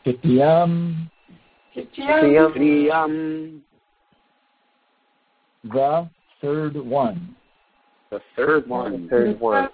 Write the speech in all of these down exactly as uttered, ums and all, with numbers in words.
Tityam. Tityam. The third one. The third one. The third one.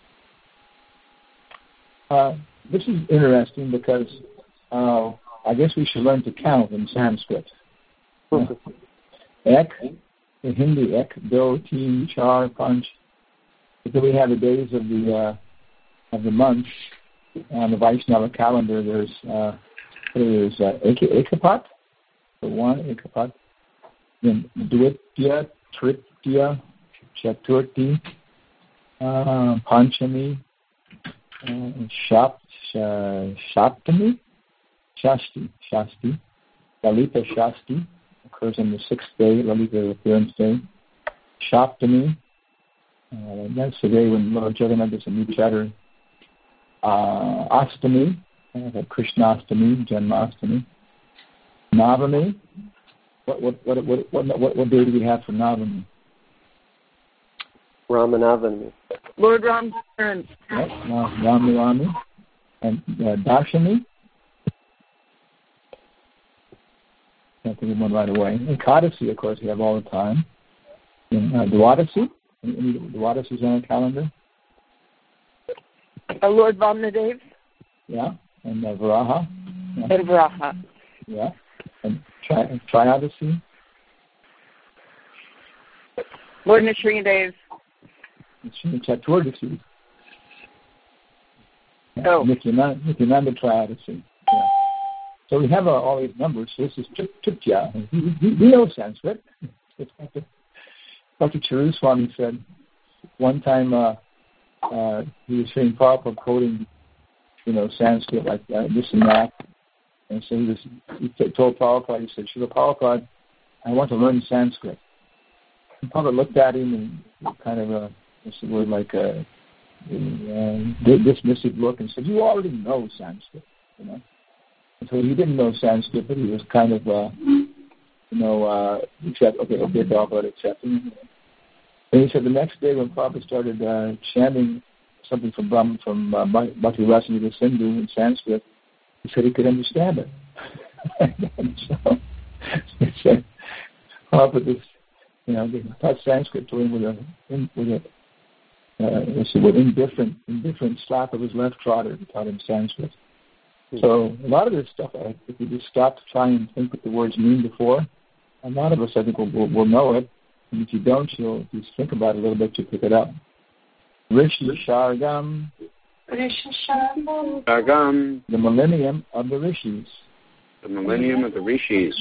Uh, this is interesting because uh, I guess we should learn to count in Sanskrit. Uh, ek, in Hindi, ek, do, teen, char, panch. Because we have the days of the uh, of the month on the Vaishnava calendar. There's uh, there's uh, ek, ekapat, the one ekapat. Then dvitya, tritya, chaturthi, uh, panchami, uh, shap, sh- shaptami, shasti, shasti, Lalita Shasti occurs on the sixth day, Lalita appearance day. Shaptami, uh, that's the day when Lord Jagannath is a new chatter. Uh, Astami, uh, Krishnastami, Janmastami. Navami. What what what what what what, what day do we have for Navami? Ramanavami. Lord Ram's appearance. Yes, Rami Rami. And uh, Dashami. Can't think of one right away. And Kadasi, of course, we have all the time. And uh, Dwadasi. Any, any Dwadasi's on the calendar? Uh, Lord Vamnadev. Yeah. And uh, Varaha. Yeah. And Varaha. Yeah. And tri- Triadasi. Lord Nishringadev. And Chaturdasi. Yeah. Oh. Nityananda, Nityananda Triadasi. Yeah. So we have uh, all these numbers. So this is Tritya. We, we, we know Sanskrit. Doctor Chiruswami said one time uh, uh, he was hearing Prabhupada quoting, you know, Sanskrit like uh, this and that. And so he was he t- told Prabhupada, he said, Srila Prabhupada, I want to learn Sanskrit. And Prabhupada looked at him and kind of a, what's the word, like a, a dismissive look and said, you already know Sanskrit, you know. So he didn't know Sanskrit, but he was kind of, uh, you know, uh, accept, okay, okay, Prabhupada accepting. And he said the next day when Prabhupada started uh, chanting something from Brahma, from uh, Bhakti Rasamrita Sindhu in Sanskrit, he said he could understand it. And so he said, Prabhupada, this, you know, they taught Sanskrit to him with a, in, with a, uh, what's the word, indifferent, indifferent slap of his left trotter. He taught him Sanskrit. So a lot of this stuff, if you just stop to try and think what the words mean before, a lot of us, I think, will, will, will know it. And if you don't, you'll just think about it a little bit, you'll pick it up. Rishi Shargam. Rishi Shargam. Shargam. The millennium of the Rishis. The millennium of the Rishis.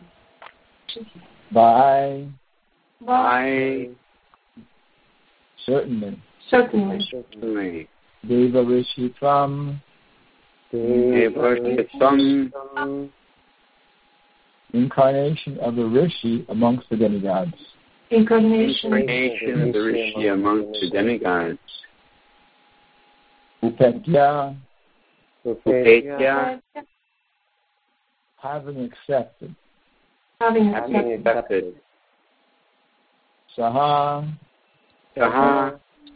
By. By. Certainly. Certainly. Certainly. Deva Rishi from. Devarshitam. Incarnation of the Rishi amongst the demigods. Incarnation. Incarnation of the Rishi amongst the demigods. Upetya. Upetya. Having accepted. Having Having accepted. Saha. Saha.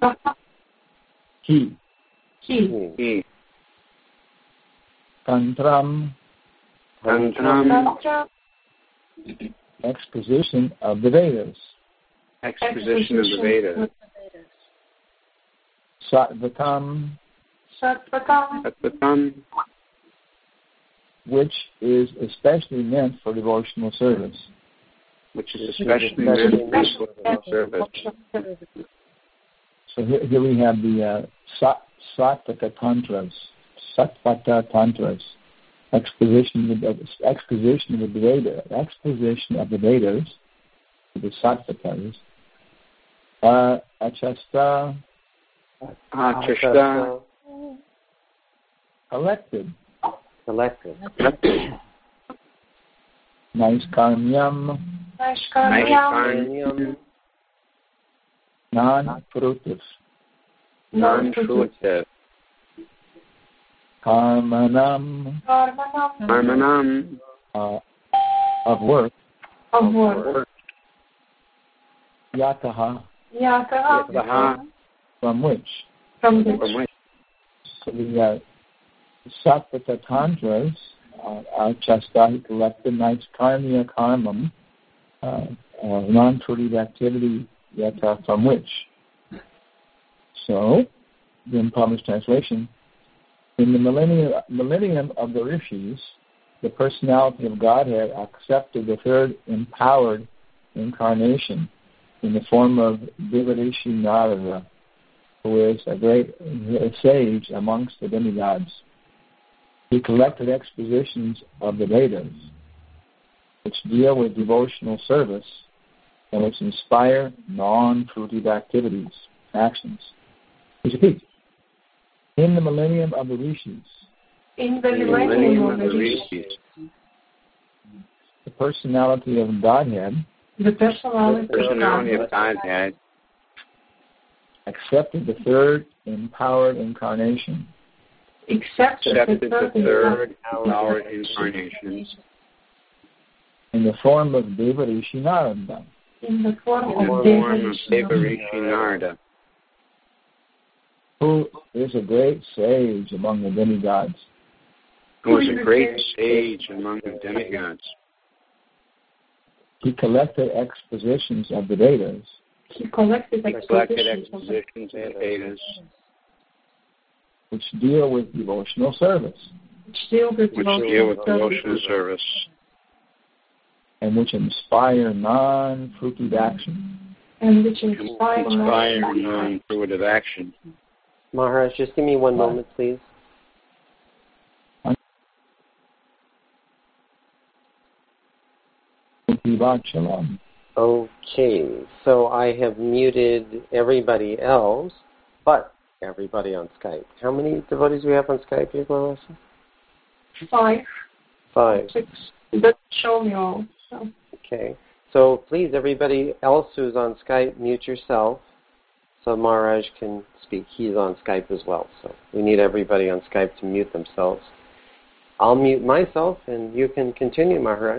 He. He. He. Tantram. Tantram. Exposition of the Vedas. Exposition of the Vedas. Sattvatam. Sattvatam. Sattvatam. Which is especially meant for devotional service. Which is especially meant for devotional service. So here, here we have the uh, Sat, Sattvata Tantras. Sattvata Tantras. Exposition of the exposition of the Vedas, exposition of the Vedas, the Sattvatas. Uh, Achasta. Achasta. Collected. Collected. Collected. Naiskaryam. Naiskaryam. Non-fruitive. Non-fruitive. Karmanam. Karmanam. Uh, of work. Of work. Yataha. Yataha. Yataha. From which? From which? From which? So the uh, Sattvata Tantras Achasta, he collected nice karmiya karmam, uh, uh, non-fruitive activity, yata, from which. So, in published translation, in the millennium, millennium of the rishis, the personality of Godhead accepted the third empowered incarnation in the form of Devarishi Narada, who is a great a sage amongst the demigods. He collected expositions of the Vedas, which deal with devotional service and which inspire non-fruitive activities, actions. Please repeat. In the millennium of the rishis, In the millennium of the rishis, the personality of Godhead, the personality personality of of Godhead accepted the third empowered incarnation accepted accepted the the third third empowered incarnation in the form of Devarishi Narada, in the form in the of form of Devarishi Devarishi Narada, who is a great sage among the demigods. who was a great sage among the demigods. He collected expositions of the Vedas, He collected He collected expositions of the expositions of the Vedas, which deal with devotional service which deal with which deal with devotional devotional service, and which inspire non-fruitive action. and which inspire inspire non- non-fruitive action. Maharaj, just give me one What? moment, please. Shalom. Okay, so I have muted everybody else, but everybody on Skype. How many devotees do we have on Skype here, Maharaj? five, Five. six. It doesn't show me all. So. Okay, so please, everybody else who's on Skype, mute yourself so Maharaj can speak. He's on Skype as well, so we need everybody on Skype to mute themselves. I'll mute myself, and you can continue, Maharaj.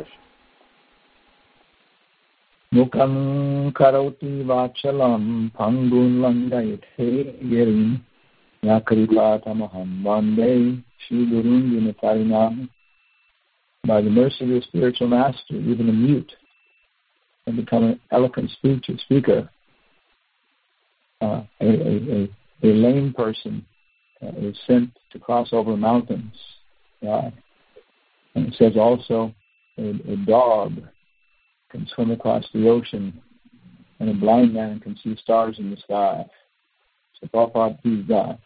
Mukam karoti vachalam pangun langayate yerim yakripatamaham vande Shri Gurun Dinatarinam. By the mercy of the spiritual master, even a mute can become an eloquent speaker. speaker. Uh, a, a, a, a lame person uh, is sent to cross over mountains. Uh, and it says also a, a dog can swim across the ocean, and a blind man can see stars in the sky. So Prabhupada, please God.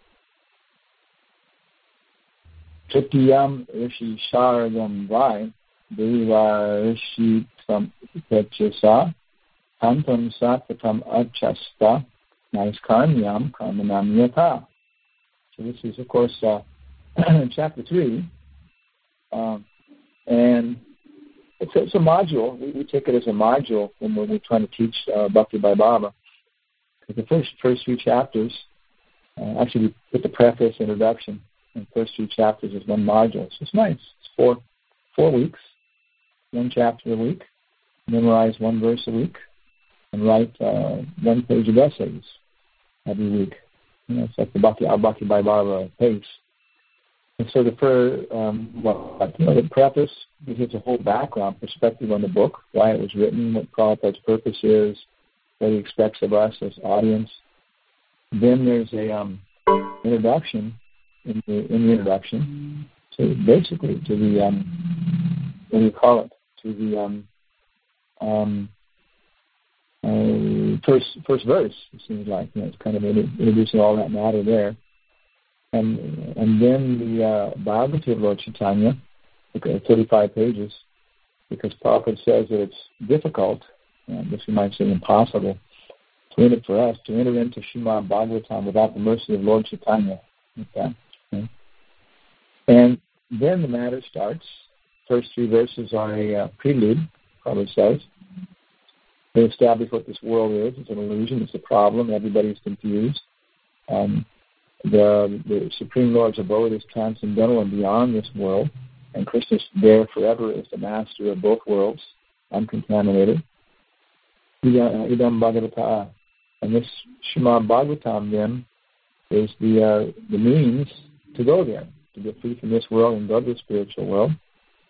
Tritiyam Rishi Sharadam Vai Deva Rishi Tam Pechasa Tantam Satvatam Achasta Naiskarmyam Karmanam Yata. So this is, of course, uh, chapter three. Um, and It's a, it's a module. We, we take it as a module when we're trying to teach uh, Bhakti by Baba. The first first few chapters, uh, actually we put the preface, introduction, and the first few chapters is one module. So it's nice. It's four four weeks, one chapter a week, memorize one verse a week, and write uh, one page of essays every week. You know, it's like the Bhakti, our Bhakti by Baba pace. And so the for um, well, you know, the preface gives a whole background perspective on the book, why it was written, what Prabhupada's purpose is, what he expects of us as audience. Then there's a um, introduction in the in the introduction to basically to the um, what do you call it? To the um, um, uh, first first verse. It seems like, you know, it's kind of introducing all that matter there. And and then the uh, biography of Lord Chaitanya, okay, thirty-five pages, because Prabhupada says that it's difficult, I guess we might say impossible, to enter for us to enter into Srimad Bhagavatam without the mercy of Lord Chaitanya. Okay. Okay. And then the matter starts. First three verses are a uh, prelude, Prabhupada says. They establish what this world is. It's an illusion. It's a problem. Everybody's confused. Um, The, the Supreme Lord's abode is transcendental and beyond this world, and Krishna there forever is the master of both worlds, uncontaminated. Idam Bhagavata. And this Srimad Bhagavatam then is the uh, the means to go there, to get free from this world and go to the spiritual world.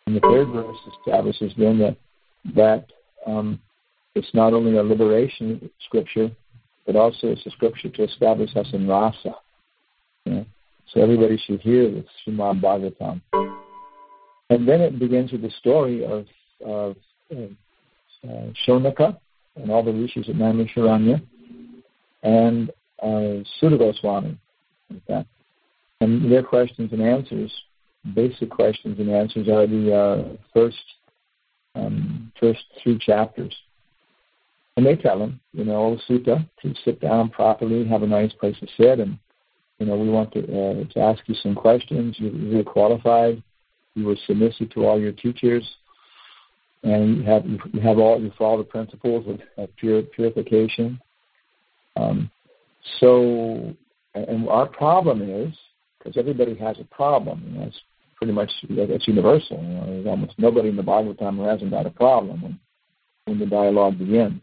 And the third verse establishes then that that um, it's not only a liberation scripture, but also it's a scripture to establish us in rasa. You know? So everybody should hear this Srimad Bhagavatam. And then it begins with the story of, of uh, uh, Shonaka and all the rishis at Naimisharanya and uh, Sutta Goswami. Okay? And their questions and answers, basic questions and answers, are the uh, first um, first three chapters. And they tell them, you know, Sutta, to sit down properly, have a nice place to sit, and, you know, we want to, uh, to ask you some questions. You're really qualified. You were submissive to all your teachers, and you have you have all you follow the principles of, of pure, purification. Um, so, and our problem is, because everybody has a problem, and that's pretty much that's universal. You know, there's almost nobody in the Bhagavatam who hasn't got a problem when, when the dialogue begins.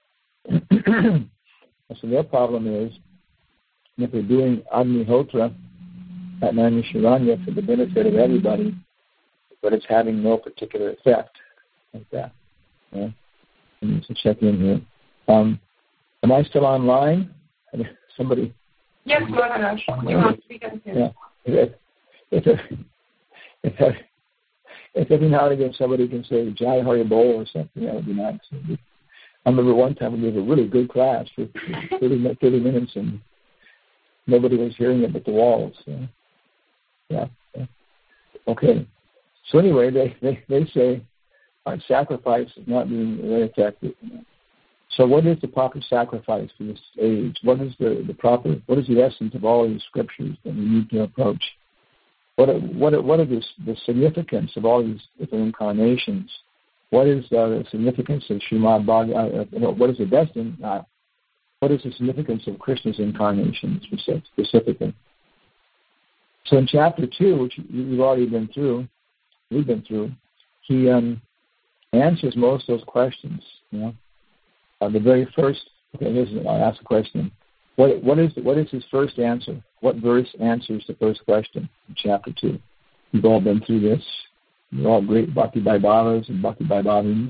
So their problem is, if they're doing Agnihotra at Naimisharanya for the benefit of everybody, but it's having no particular effect, like that. Yeah. I need to check in here. Um, am I still online? Somebody? Yes, Maharaj. You want to speak on here. Yeah. If, if, if, if every now and again somebody can say Jai Hari Bol or something, that would be nice. I remember one time we gave a really good class for thirty, thirty minutes, and nobody was hearing it but the walls. So, yeah. yeah. Okay. So anyway, they, they, they say our sacrifice is not being very effective. You know. So what is the proper sacrifice for this age? What is the, the proper, what is the essence of all these scriptures that we need to approach? What are, what are, what are the, the significance of all these different incarnations? What is uh, the significance of Srimad Bhagavatam? Uh, what is the destiny? Uh, what is the significance of Krishna's incarnations specifically? So in chapter two, which you've already been through, we've been through, he um, answers most of those questions. You know, uh, the very first. Okay, here's I'll ask a question. What what is what is his first answer? What verse answers the first question in chapter two? You've all been through this. You're all great Bhakti Vaibhavas and Bhakti Vaibhavinis.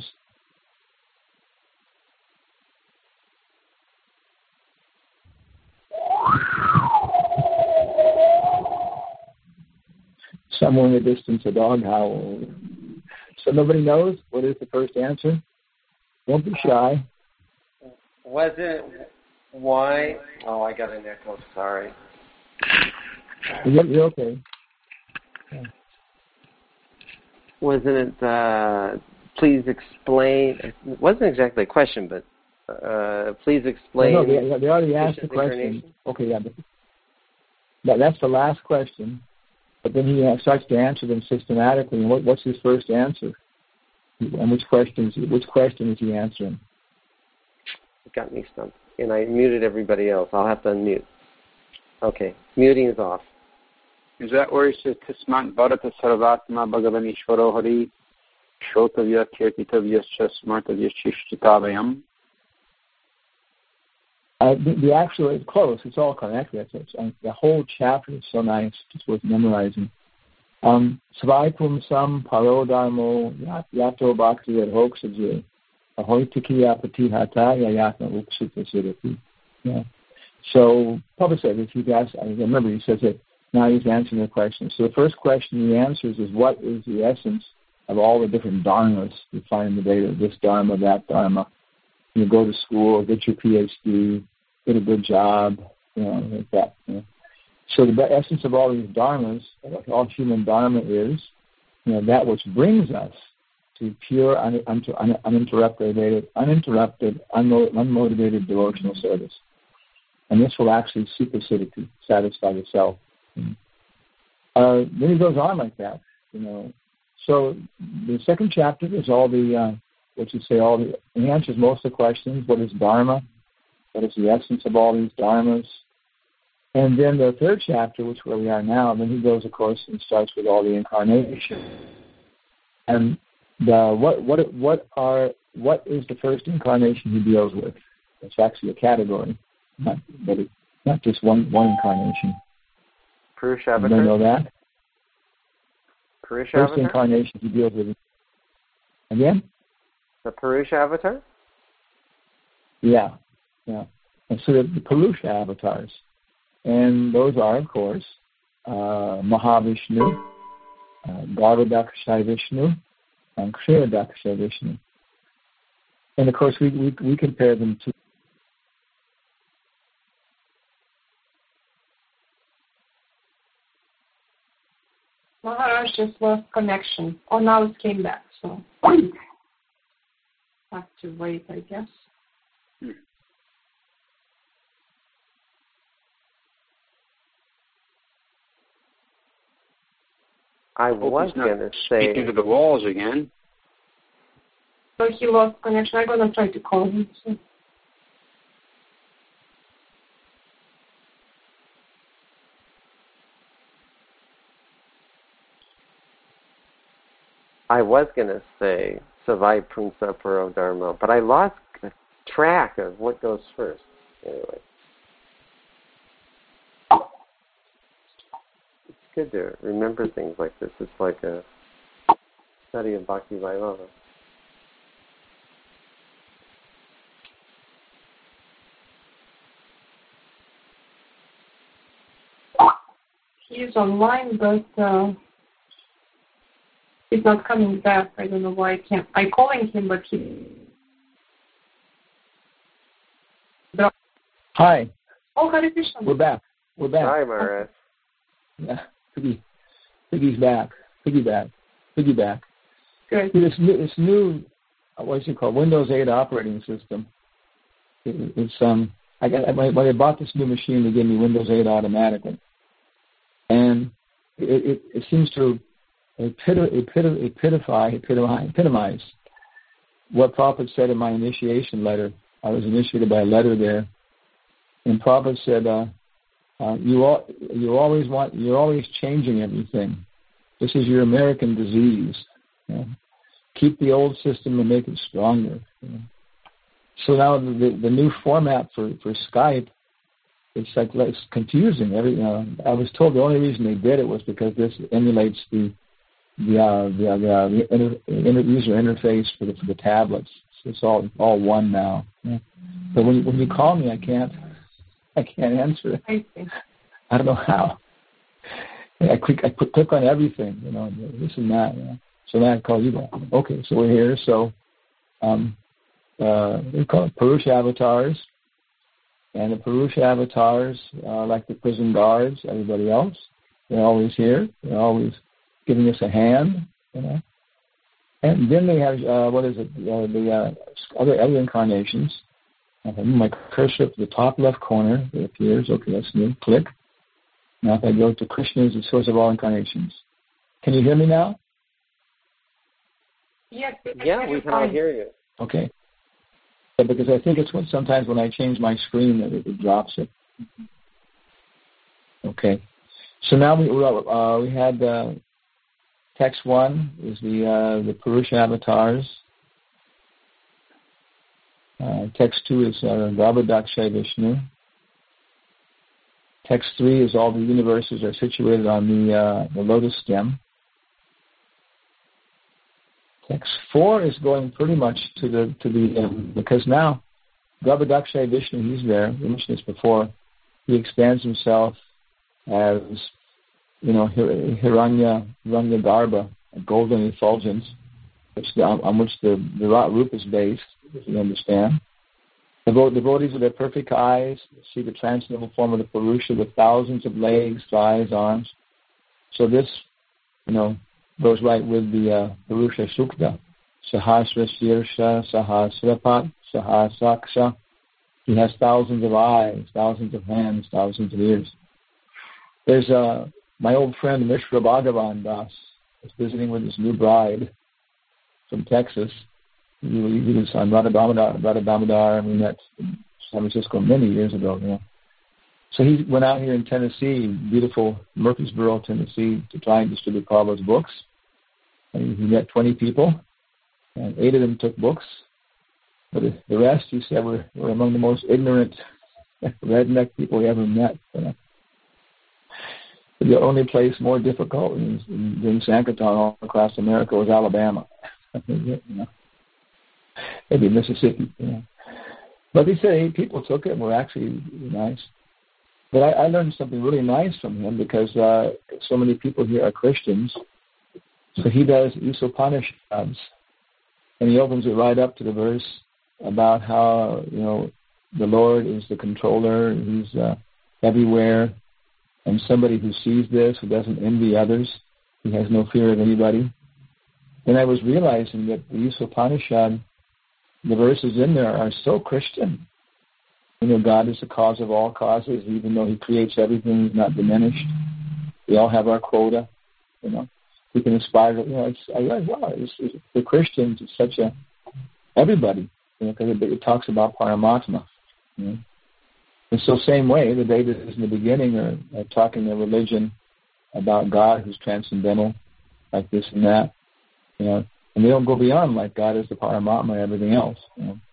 Somewhere in the distance, a dog howls. So nobody knows what is the first answer? Don't be shy. Was it why? Oh, I got an echo. Sorry. You're, you're okay. Yeah. Wasn't it, uh, please explain, it wasn't exactly a question, but uh, please explain. No, no they, they already asked the question. Okay, yeah. That, that's the last question. But then he starts to answer them systematically. And what, what's his first answer? And which questions? Which question is he answering? It got me stumped. And I muted everybody else. I'll have to unmute. Okay, muting is off. Is that where he says, Tismat Bharata Sarvatma Bhagavan Ishvaro Hari Shotavya Kirtitavyascha Smartavyashishchitavayam? Uh, the, the actual, it's close. It's all connected. It's, it's, the whole chapter is so nice. It's worth memorizing. Um, Svaipum Sam Parodharmo Yato Bhakti Adhoksaje Ahoitikiya Patihata Yayatna Uksita Siddhati. Yeah. So, Prabhupada said this. He asked, I remember he says that now he's answering the question. So the first question he answers is, what is the essence of all the different dharmas you find in the Veda? This dharma, that dharma. You go to school, get your P H D, get a good job, you know, like that. You know. So the essence of all these dharmas, what all human dharma is, you know, that which brings us to pure, un, un, un, uninterrupted, uninterrupted, unmotivated devotional service. And this will actually supersede it to satisfy the self. Uh, then he goes on like that, you know. So the second chapter is all the, uh, what you say, all the, he answers most of the questions. What is Dharma? What is the essence of all these Dharmas? And then the third chapter, which is where we are now, then he goes, of course, and starts with all the incarnations. And the, what what what are what is the first incarnation he deals with? It's actually a category, not but it, not just one one incarnation. Purusha You don't know that? Purusha First avatar? incarnation he deals with. Again? The Purusha avatar? Yeah, yeah. And so the, the Purusha avatars, and those are, of course, uh, Mahavishnu, uh, Garbhodaksha Vishnu, and Kshirodaksha Vishnu. And of course, we we, we compare them to. Maharaj just lost connection. Oh, now it came back, so have to wait, I guess. I was going to say... Speaking to the walls again. So he lost connection. I'm going to try to call him. So. I was going to say Savai Punsa Paro Dharma, but I lost track of what goes first. Anyway. It's good to remember things like this. It's like a study of Bhakti Vairava. He's online, but uh, he's not coming back. I don't know why I can't. I'm calling him, but he... Hi. Oh, Hare Krishna. We're back. We're back. Hi, Maharaj. Yeah. Piggy. Piggy's back. Piggyback. Piggyback. Good. This new, this new, what's it called? Windows eight operating system. It, it's um. I got when I bought this new machine, they gave me Windows eight automatically, and it it, it seems to epitomize, epitomize, epitomize what Prabhupada said in my initiation letter. I was initiated by a letter there, and Prabhupada said, uh, uh, "You all, you always want, you're always changing everything. This is your American disease. You know? Keep the old system and make it stronger." You know? So now the the new format for, for Skype, it's like it's confusing. Every uh, I was told the only reason they did it was because this emulates the the uh, the, uh, the inter, inter, user interface for the for the tablets. So it's all all one now. Yeah. But when when you call me, I can't I can't answer it. I see. I don't know how. I click I click on everything, you know, this and that. You know. So then I call you back. Okay, so we're here. So. Um, Uh, we call it Purusha avatars, and the Purusha avatars, uh, like the prison guards, everybody else, they're always here. They're always giving us a hand, you know. And then they have uh, what is it? Uh, the uh, other other incarnations. If I move my cursor to the top left corner, it appears. Okay, that's new. Click. Now, if I go to Krishna is the source of all incarnations. Can you hear me now? Yes. Yeah, we can all hear you. Okay. Yeah, because I think it's when sometimes when I change my screen that it, it drops it. Okay. So now we uh, we had uh, text one is the uh, the Purusha avatars. Uh, text two is uh, Garbhodaksha Vishnu. Text three is all the universes are situated on the uh, the lotus stem. Text four is going pretty much to the to the um, because now Garbhodaksha Vishnu, he's there. We mentioned this before. He expands himself as you know Hiranya Hiranya Garbha, a golden effulgence, which the, on which the the Rup is based. If you understand, the devotees with their perfect eyes see the transcendental form of the Purusha with thousands of legs, thighs, arms. So this, you know. Goes right with the uh, Purusha Sukta. Sahasra Sirsha, Sahasrapat, Sahasaksha. He has thousands of eyes, thousands of hands, thousands of ears. There's uh, my old friend Mishra Bhagavan Das is visiting with his new bride from Texas. He, he was on Radha Damodar, Radha Damodar, and we met in San Francisco many years ago. You know. So he went out here in Tennessee, beautiful Murfreesboro, Tennessee, to try and distribute Prabhupada's books. And he met twenty people, and eight of them took books. But the rest, he said, were, were among the most ignorant redneck people he ever met. You know. the only place more difficult in, in doing Sankirtan all across America was Alabama. you know. Maybe Mississippi. You know. But he said hey, people took it and were actually nice. But I, I learned something really nice from him because uh, so many people here are Christians. So he does Upanishads, and he opens it right up to the verse about how, you know, the Lord is the controller, he's uh, everywhere, and somebody who sees this, who doesn't envy others, he has no fear of anybody. Then I was realizing that the Upanishad, the verses in there are so Christian. You know, God is the cause of all causes, even though he creates everything, he's not diminished. We all have our quota, you know. We can aspire to, you know, it's, I realize, wow, it's, it's, the Christians, it's such a, everybody, you know, because it, it talks about Paramatma, you know. And so same way, the Vedas in the beginning are, are talking a religion about God who's transcendental, like this and that, you know, and they don't go beyond like God is the Paramatma and everything else, you know.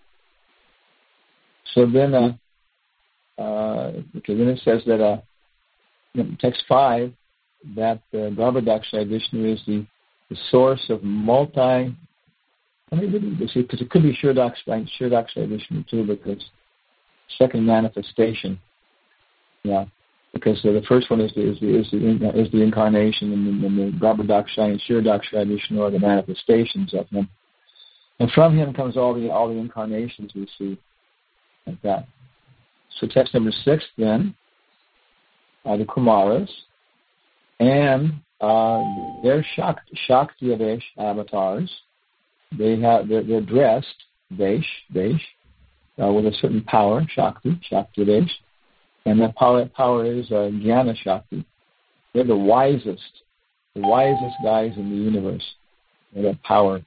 So then, uh, uh, okay, then it says that, uh, in text five, that uh, Garbhodakshaya Vishnu is the, the source of multi, I mean, because it could be Shirodakshaya, Shirodakshaya Vishnu too, because second manifestation, yeah, because uh, the first one is the is the is the, is the incarnation, and, and the Garbhodakshaya and Shirodakshaya Vishnu are the manifestations of him, and from him comes all the all the incarnations we see, like that. So text number six then are the Kumaras. And uh, they're Shakti, Shakti-Avesh avatars. They have they're, they're dressed Vesh Vesh uh, with a certain power, Shakti Shakti-Avesh, and that power power is uh, Jnana Shakti. They're the wisest, the wisest guys in the universe. They have power.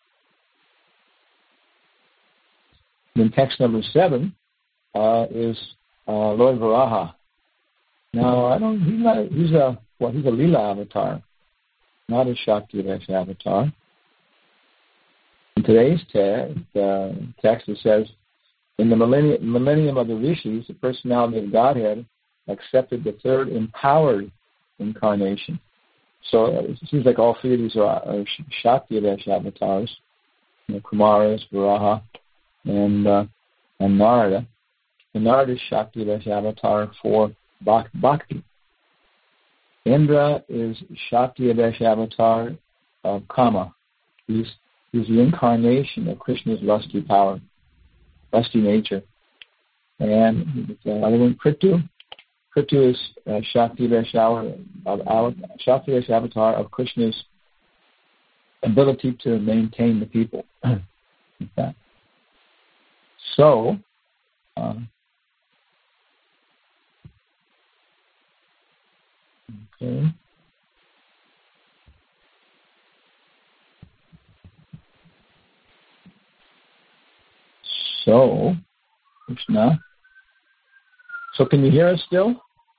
Then text number seven uh, is uh, Lord Varaha. Now I don't. He's not. He's a Well, he's a Leela avatar, not a Shakti-Avesh avatar. In today's te- uh, text, it says, in the millennium, millennium of the Rishis, the personality of Godhead accepted the third empowered incarnation. So uh, it seems like all three of these are, are Shakti-Avesh avatars, you know, Kumaras, Varaha, and, uh, and Narada. And Narada is Shakti-Avesh avatar for Bhakti. Indra is Shakti-Avesh avatar of Kama. He's, he's the incarnation of Krishna's lusty power, lusty nature. And the other one, Kritu. Kritu is uh, Shakti-Avesh avatar of Krishna's ability to maintain the people. Okay. So, uh, Okay. So, Krishna. So, can you hear us still?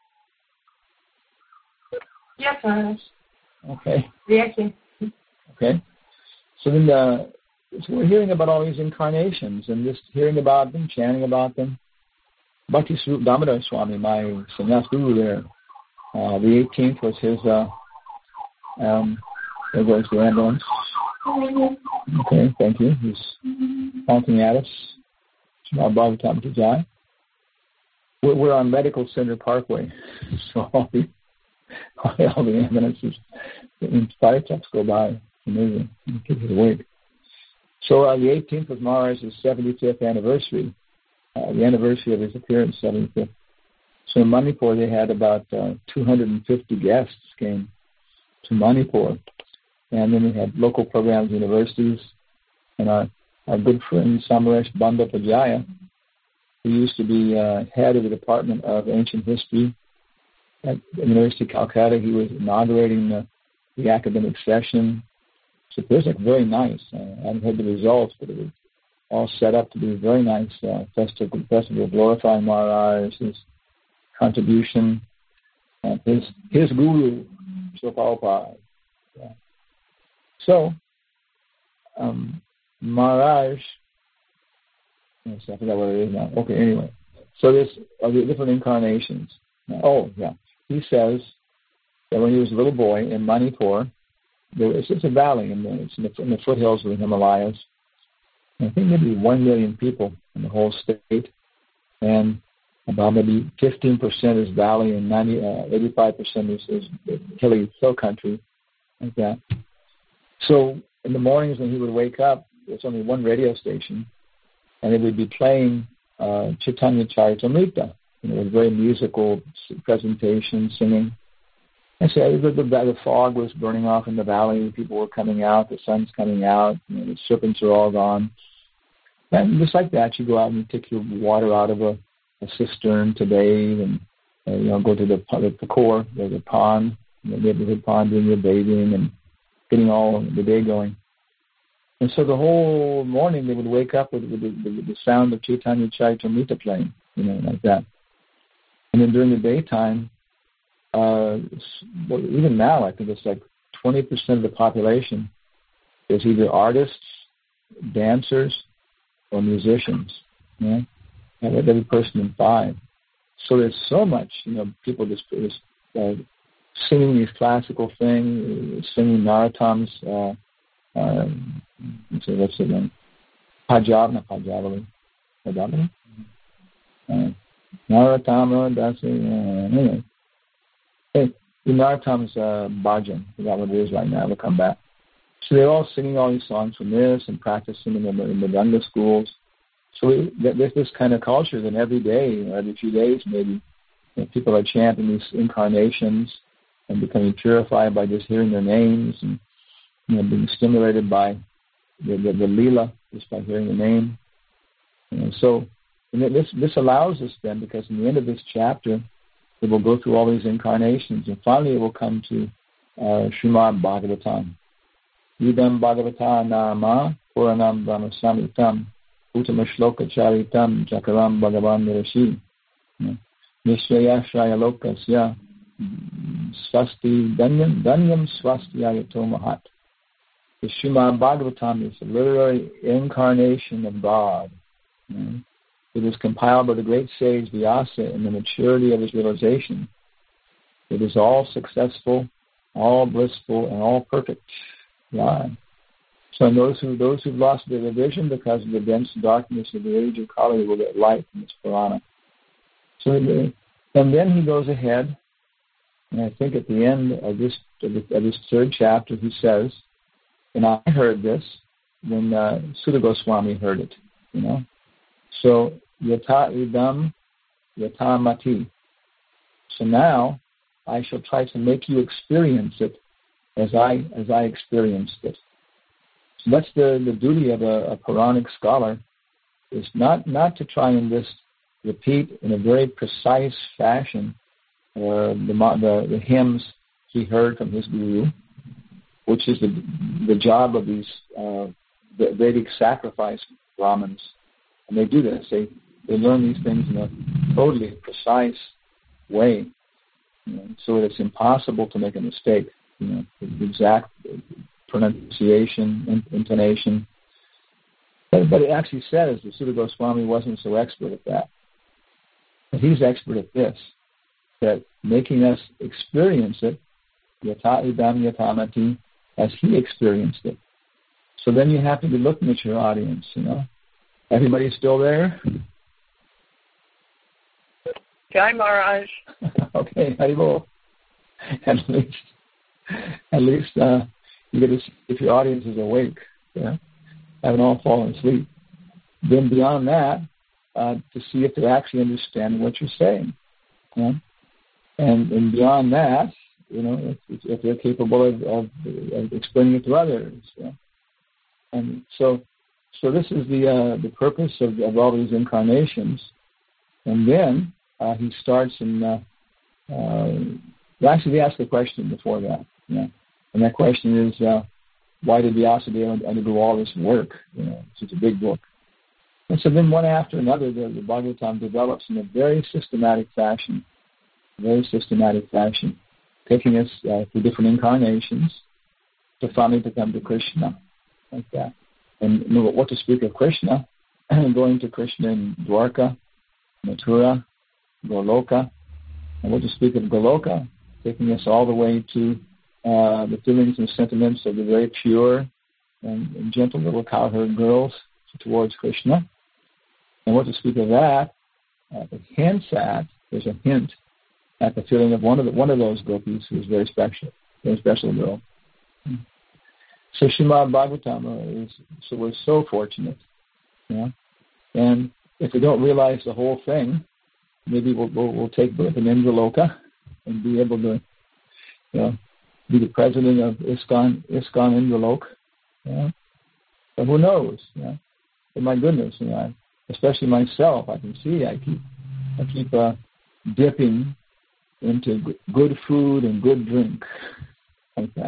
Yes, Maharaj. Okay. Yes. Okay. So then, uh, so we're hearing about all these incarnations and just hearing about them, chanting about them. Bhakti Swarup Damodar Swami, my sannyas guru there. Uh, the eighteenth was his, uh, um, there goes the ambulance. Okay, thank you. He's honking at us. We're, we're on Medical Center Parkway, so all the, all the ambulances and fire trucks go by. Amazing. The kids are awake. So uh, the eighteenth was Maharaj's seventy-fifth anniversary, uh, the anniversary of his appearance, seventy-fifth. So in Manipur, they had about uh, two hundred fifty guests came to Manipur. And then we had local programs, universities, and our, our good friend Samaresh Bandapajaya, who used to be uh, head of the Department of Ancient History at the University of Calcutta. He was inaugurating the, the academic session. So it was like very nice. Uh, I haven't heard the results, but it was all set up to be a very nice uh, festival, festival glorifying Maharaj, his contribution, and his his guru, Prabhupada. Yeah. So, um, Maharaj, yes, I forgot what it is now. Okay, anyway. So this are the different incarnations. Oh, yeah. He says that when he was a little boy in Manipur, there was, it's a valley in the, it's in the, in the foothills of the Himalayas. And I think maybe one million people in the whole state, and about maybe fifteen percent is valley and ninety, uh, eighty-five percent is, is hilly hill country, like that. So in the mornings when he would wake up, there's only one radio station, and it would be playing uh, Chaitanya Charitamrita, you know, with very musical presentation, singing. And so the, the, the fog was burning off in the valley, people were coming out, the sun's coming out, you know, the serpents are all gone. And just like that, you go out and you take your water out of a, a cistern to bathe, and uh, you know, go to the the, the core, the, the pond, the neighborhood pond, doing your bathing and getting all the day going. And so the whole morning they would wake up with, with, the, with the sound of Chaitanya Charitamrita playing, you know, like that. And then during the daytime, uh, well, even now, I think it's like twenty percent of the population is either artists, dancers, or musicians. You know? And every person in five. So there's so much, you know, people just, just uh, singing these classical things, singing Narottama's, uh, uh, let's see, what's it name? Pajab, not Pajavali. Pajavali? Uh, Narottama, that's it. Uh, anyway. Hey, the Narottama's uh, bhajan, I forgot what it is right now, we'll come back. So they're all singing all these songs from this and practicing in the, in the Ganga schools. So we, there's this kind of culture that every day, or every few days maybe, you know, people are chanting these incarnations and becoming purified by just hearing their names, and you know, being stimulated by the, the, the lila just by hearing the name. You know, so and this this allows us then, because in the end of this chapter, it will go through all these incarnations, and finally it will come to uh, Srimad Bhagavatam. Idam Bhagavata Nama Puranam Brahmasamitam Uttama Shloka Charitam Chakaram Bhagavan Nirashi Nishvaya Shraya Lokasya Swasti Danyam Danyam Swasti Ayato Mahat. The Srimad Bhagavatam is a literary incarnation of God. You know? It was compiled by the great sage Vyasa in the maturity of his realization. It is all successful, all blissful, and all perfect. Yeah. So those who those who've lost their vision because of the dense darkness of the age of Kali will get light from this Purana. So, and then he goes ahead, and I think at the end of this of, the, of this third chapter, he says, and I heard this when uh, Sutta Goswami heard it, you know. So yata idam yata mati. So now I shall try to make you experience it as I as I experienced it. So that's the, the duty of a, a Puranic scholar, is not, not to try and just repeat in a very precise fashion uh, the, the the hymns he heard from his guru, which is the the job of these uh, the Vedic sacrifice Brahmins. And they do this. They they learn these things in a totally precise way, you know, so that it's impossible to make a mistake. You know, the exact pronunciation, intonation. But, but it actually says that Sutta Goswami wasn't so expert at that. But he's expert at this, that making us experience it, yata idam yatamati, as he experienced it. So then you have to be looking at your audience, you know. Everybody still there? Jai Maharaj. Okay, Haribol. At least, at least uh, you get to see if your audience is awake, yeah? Haven't all fallen asleep. Then beyond that, uh, to see if they actually understand what you're saying, yeah? and and beyond that, you know, if, if they're capable of, of, of explaining it to others, yeah? And so. So this is the uh, the purpose of, of all these incarnations. And then uh, he starts in, uh, uh, well, actually they asked a question before that. Yeah. And that question is, uh, why did Vyasadeva undergo all this work? You know, it's a big book. And so then one after another, the, the Bhagavatam develops in a very systematic fashion, very systematic fashion, taking us uh, through different incarnations to finally become to Krishna, like that. And what to speak of Krishna, going to Krishna in Dwarka, Mathura, Goloka. And what to speak of Goloka, taking us all the way to uh, the feelings and sentiments of the very pure and, and gentle little cowherd girls towards Krishna. And what to speak of that, uh, it hints at, there's a hint at the feeling of one of the, one of those gopis who is very special, very special girl. So Srimad Bhagavatam is, so we're so fortunate, you know. And if we don't realize the whole thing, maybe we'll, we'll, we'll take birth in Indraloka and be able to, you know, be the president of ISKCON, ISKCON Indralok. You know? But who knows? You know? But my goodness, you know, I, especially myself, I can see I keep, I keep uh, dipping into g- good food and good drink, like that.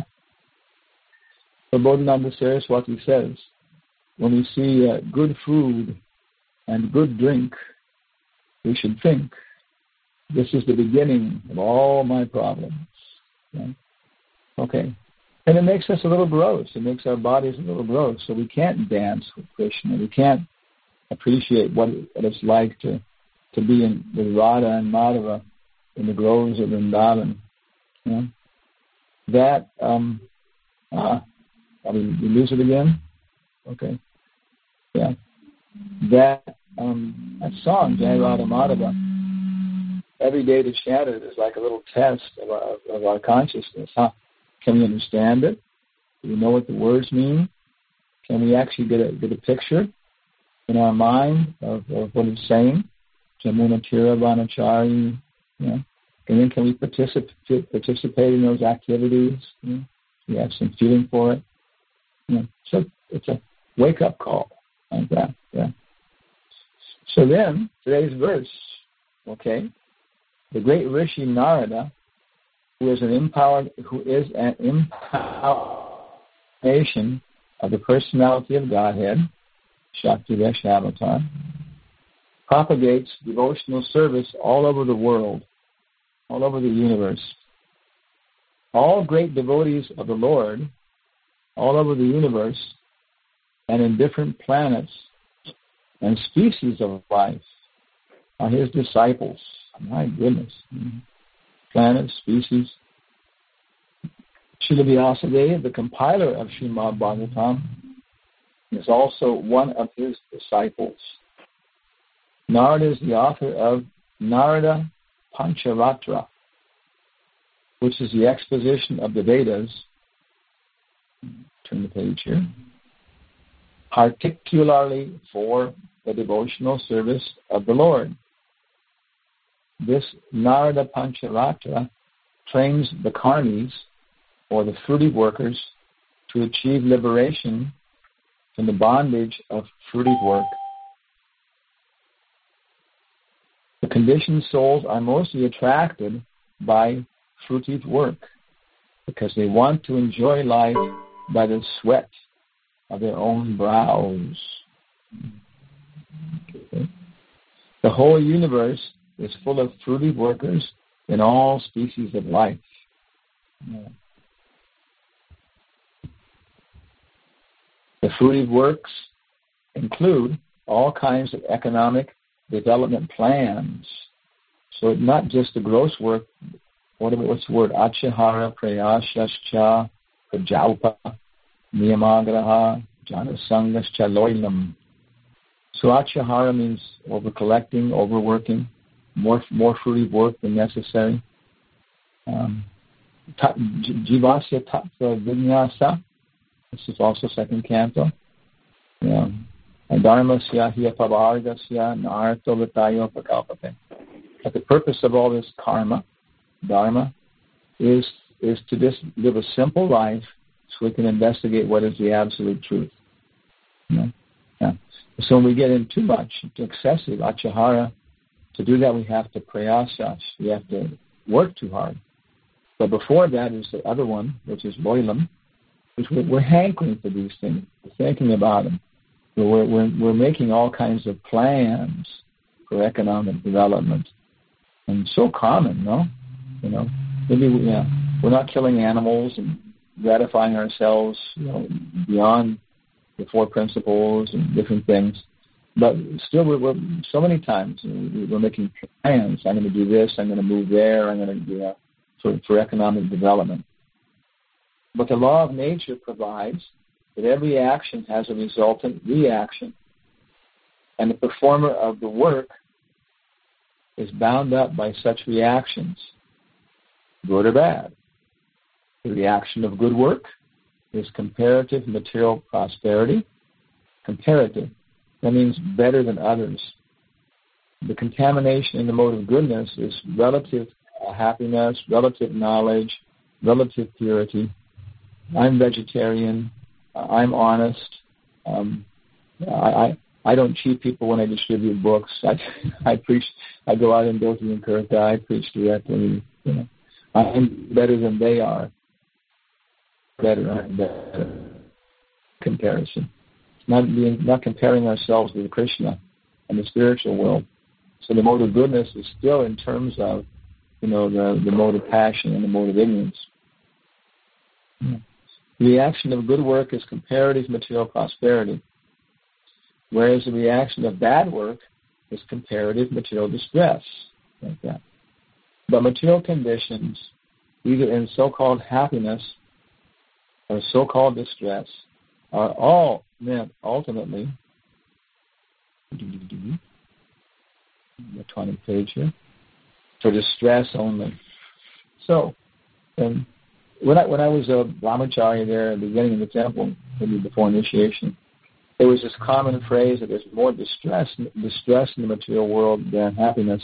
So Bodhananda Saraswati says, when we see uh, good food and good drink, we should think, this is the beginning of all my problems. Yeah. Okay. And it makes us a little gross. It makes our bodies a little gross. So we can't dance with Krishna. We can't appreciate what, it, what it's like to, to be in, with Radha and Madhava in the groves of Vrindavan. You know? That, um, uh, I mean, we lose it again? Okay. Yeah. That, um, that song, Jai Radha Madhava, every day to chant it is like a little test of our, of our consciousness. Huh? Can we understand it? Do we know what the words mean? Can we actually get a get a picture in our mind of, of what it's saying? Jamuna Tira Vanachari, you know? And then can we participate participate in those activities? You know? We have some feeling for it. You know? So it's a wake up call like that. Yeah. So then today's verse, okay. The great Rishi Narada, who is an empowered, who is an incarnation of the personality of Godhead, Shakti Vaishnavatar, propagates devotional service all over the world, all over the universe. All great devotees of the Lord, all over the universe, and in different planets and species of life, are his disciples. My goodness. Mm-hmm. Planets, species. Srila Vyasadeva, the compiler of Srimad Bhagavatam, is also one of his disciples. Narada is the author of Narada Pancharatra, which is the exposition of the Vedas. Turn the page here. Particularly for the devotional service of the Lord. This Narada Pancharatra trains the karmis, or the fruitive workers, to achieve liberation from the bondage of fruitive work. The conditioned souls are mostly attracted by fruitive work because they want to enjoy life by the sweat of their own brows. Okay. The whole universe is full of fruitive workers in all species of life. Yeah. The fruitive works include all kinds of economic development plans. So not just the gross work, what, what's the word? Achahara, Prayashascha, Prajaupa, Niyamagraha, Janasangascha, Loilam. So Achahara means over-collecting, overworking, more more fruitive work than necessary. Um, Jivasya Tattva Vinyasa, this is also second canto. Yeah. Dharmasya hiya pavargasya narto vitayo pakalpate. But the purpose of all this karma, dharma, is is to just live a simple life so we can investigate what is the absolute truth. Yeah. Yeah. So when we get in too much, too excessive achahara, to do that we have to prayasas, we have to work too hard. But before that is the other one, which is loilam, which we're, we're hankering for these things, we're thinking about them. We're, we're, we're making all kinds of plans for economic development. And so common, no? You know, maybe we, yeah, we're not killing animals and gratifying ourselves, you know, beyond the four principles and different things. But still, we're, we're so many times we're making plans. I'm going to do this. I'm going to move there. I'm going to, you know, for, for economic development. But the law of nature provides that every action has a resultant reaction, and the performer of the work is bound up by such reactions, good or bad. The reaction of good work is comparative material prosperity. Comparative. That means better than others. The contamination in the mode of goodness is relative happiness, relative knowledge, relative purity. I'm vegetarian. I'm honest. Um, I, I I don't cheat people when I distribute books. I I preach. I go out and go through and Kirka. I preach directly. You know, I'm better than they are. Better, I'm better. Comparison. Not being, not comparing ourselves with Krishna and the spiritual world. So the mode of goodness is still in terms of, you know, the, the mode of passion and the mode of ignorance. Yeah. The reaction of good work is comparative material prosperity, whereas the reaction of bad work is comparative material distress, like that. But material conditions, either in so-called happiness or so-called distress, are all meant ultimately, the twentieth page here, for distress only. So, um, when I when I was a brahmachari there at the beginning of the temple, maybe before initiation, there was this common phrase that there's more distress distress in the material world than happiness.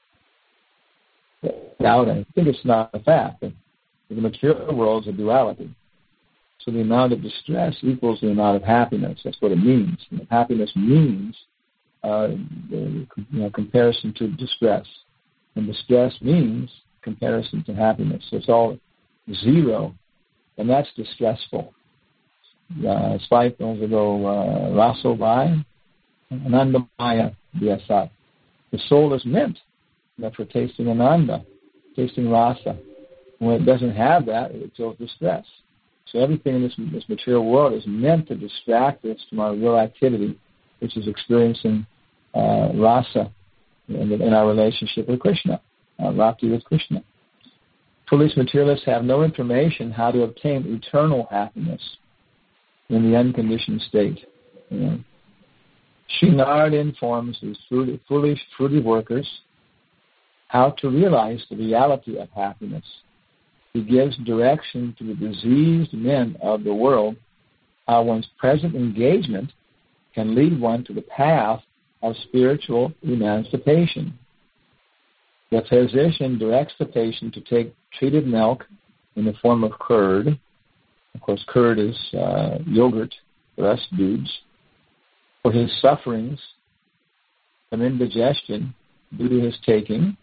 Doubt, I think it's not a fact. The material world is a duality. So the amount of distress equals the amount of happiness. That's what it means. And happiness means uh, the, you know, comparison to distress. And distress means comparison to happiness. So it's all zero, and that's distressful. Uh, five things ago, Raso Vai, Anandamaya Vyasat. The soul is meant you know, for tasting Ananda, tasting Rasa. When it doesn't have that, it feels distress. So everything in this, this material world is meant to distract us from our real activity, which is experiencing uh, rasa in, in our relationship with Krishna, uh, Bhakti with Krishna. Foolish materialists have no information how to obtain eternal happiness in the unconditioned state. You know. Srinard informs these foolish, fruity workers how to realize the reality of happiness. He gives direction to the diseased men of the world how one's present engagement can lead one to the path of spiritual emancipation. The physician directs the patient to take treated milk in the form of curd. Of course, curd is uh, yogurt for us dudes. For his sufferings from indigestion due to his taking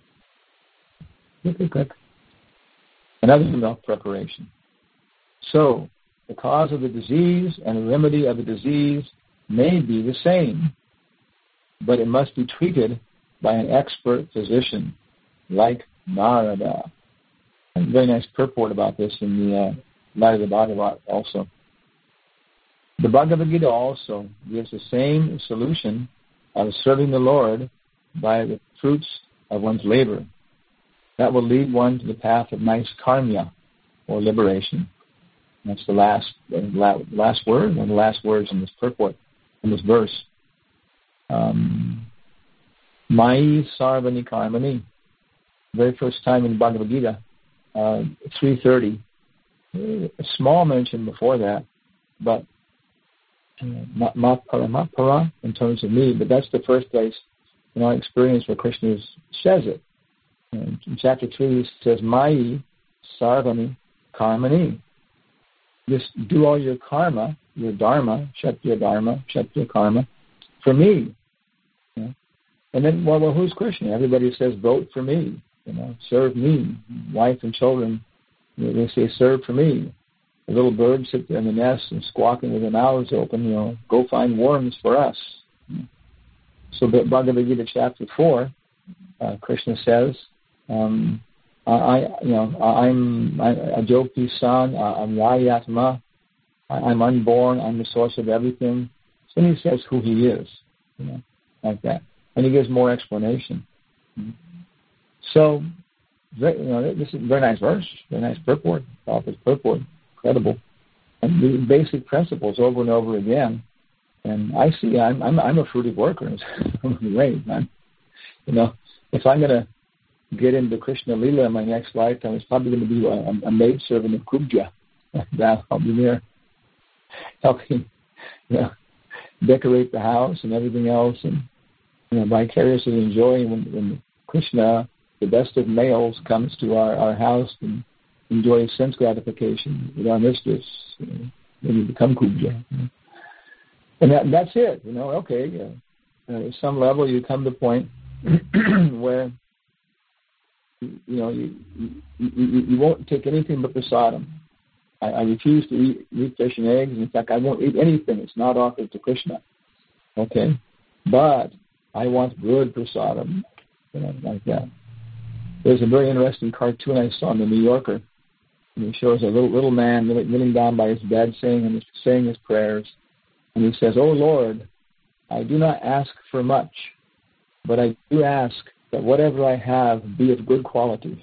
another milk preparation. So, the cause of the disease and the remedy of the disease may be the same, but it must be treated by an expert physician, like Narada. And very nice purport about this in the uh, Light of the Bhagavat also. The Bhagavad Gita also gives the same solution of serving the Lord by the fruits of one's labor. That will lead one to the path of nice karma, or liberation. That's the last the last word, one of the last words in this purport, in this verse. Um, Mai sarvani karmani. Very first time in Bhagavad Gita, uh, three thirty. A small mention before that, but uh, not para in terms of me, but that's the first place in our experience where Krishna says it. In chapter three, it says, Mai sarvani karmani. Just do all your karma, your dharma, kshatriya dharma, kshatriya karma, for me. You know? And then, well, well, who's Krishna? Everybody says, vote for me. You know, serve me. Wife and children, you know, they say, serve for me. The little birds sit there in the nest and squawking with their mouths open, you know, go find worms for us. You know? So Bhagavad Gita chapter four, uh, Krishna says, Um, I, you know, I'm a Jopi son. I'm Yayatma. I'm unborn. I'm the source of everything. So then he says who he is, you know, like that, and he gives more explanation. So very, you know, this is a very nice verse, very nice purport, Prabhupada's purport, incredible. And the basic principles over and over again. And I see, I'm I'm, I'm a fruitive worker in some ways. I'm, you know, if I'm going to get into Krishna Lila in my next lifetime, it's probably going to be a, a maidservant of Kubja. That I'll be there helping, you know, decorate the house and everything else, and you know, vicariously enjoying when, when Krishna, the best of males, comes to our, our house and enjoys sense gratification with our mistress. You know, maybe become Kubja. You know. And that, that's it. You know, okay. Uh, at some level, you come to the point where you know you, you you you won't take anything but prasadam. I, I refuse to eat, eat fish and eggs. In fact, I won't eat anything that's not offered to Krishna. Okay? But I want good prasadam, you know, like that. There's a very interesting cartoon I saw in the New Yorker. And it shows a little little man kneeling down by his bed saying his, saying his prayers. And he says, "Oh Lord, I do not ask for much, but I do ask that whatever I have be of good quality."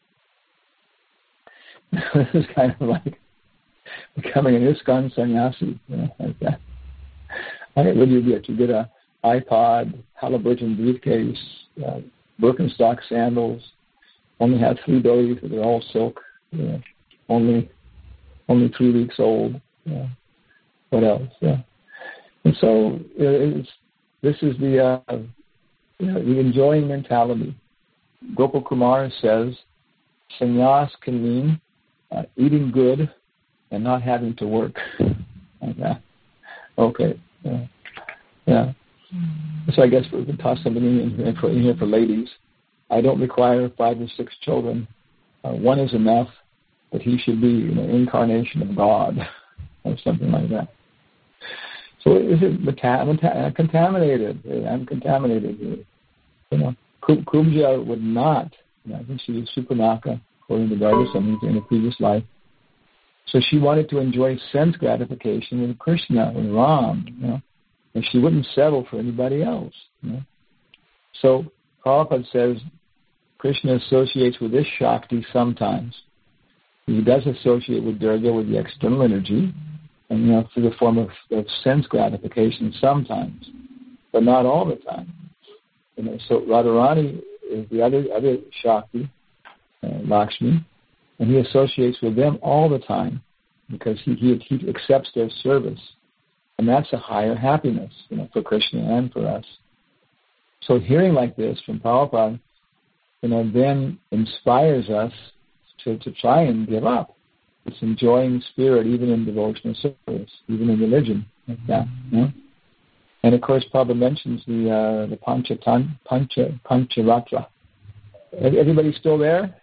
This is kind of like becoming an ISKCON sannyasi, you know, like that. I mean, what do you get? You get a iPod, Halliburton briefcase, uh, Birkenstock sandals, only have three days, they're all silk, you know, only only three weeks old. You know. What else? Yeah. And so it's, this is the uh, you know, the enjoying mentality. Gopal Kumar says, sannyas can mean uh, eating good and not having to work. Like that. Okay. Yeah. Yeah. So I guess we can toss something in for, in here for ladies. I don't require five or six children. Uh, one is enough, but he should be an incarnation of God or something like that. So is it meta- meta- contaminated? I'm contaminated here. You know, Kubja would not. You know, I think she was Supernaka, according to Gargasami in a previous life. So she wanted to enjoy sense gratification with Krishna, with Ram, you know, and she wouldn't settle for anybody else. You know. So Prabhupada says Krishna associates with this Shakti sometimes. He does associate with Durga with the external energy, and you know, through the form of, of sense gratification sometimes, but not all the time. You know, so Radharani is the other other Shakti, uh, Lakshmi, and he associates with them all the time because he, he he accepts their service, and that's a higher happiness, you know, for Krishna and for us. So hearing like this from Prabhupada, you know, then inspires us to, to try and give up this enjoying spirit, even in devotional service, even in religion, like that. You know? And of course, Prabhupada mentions the uh, the Pancha Pancha Pancharatra. Everybody still there?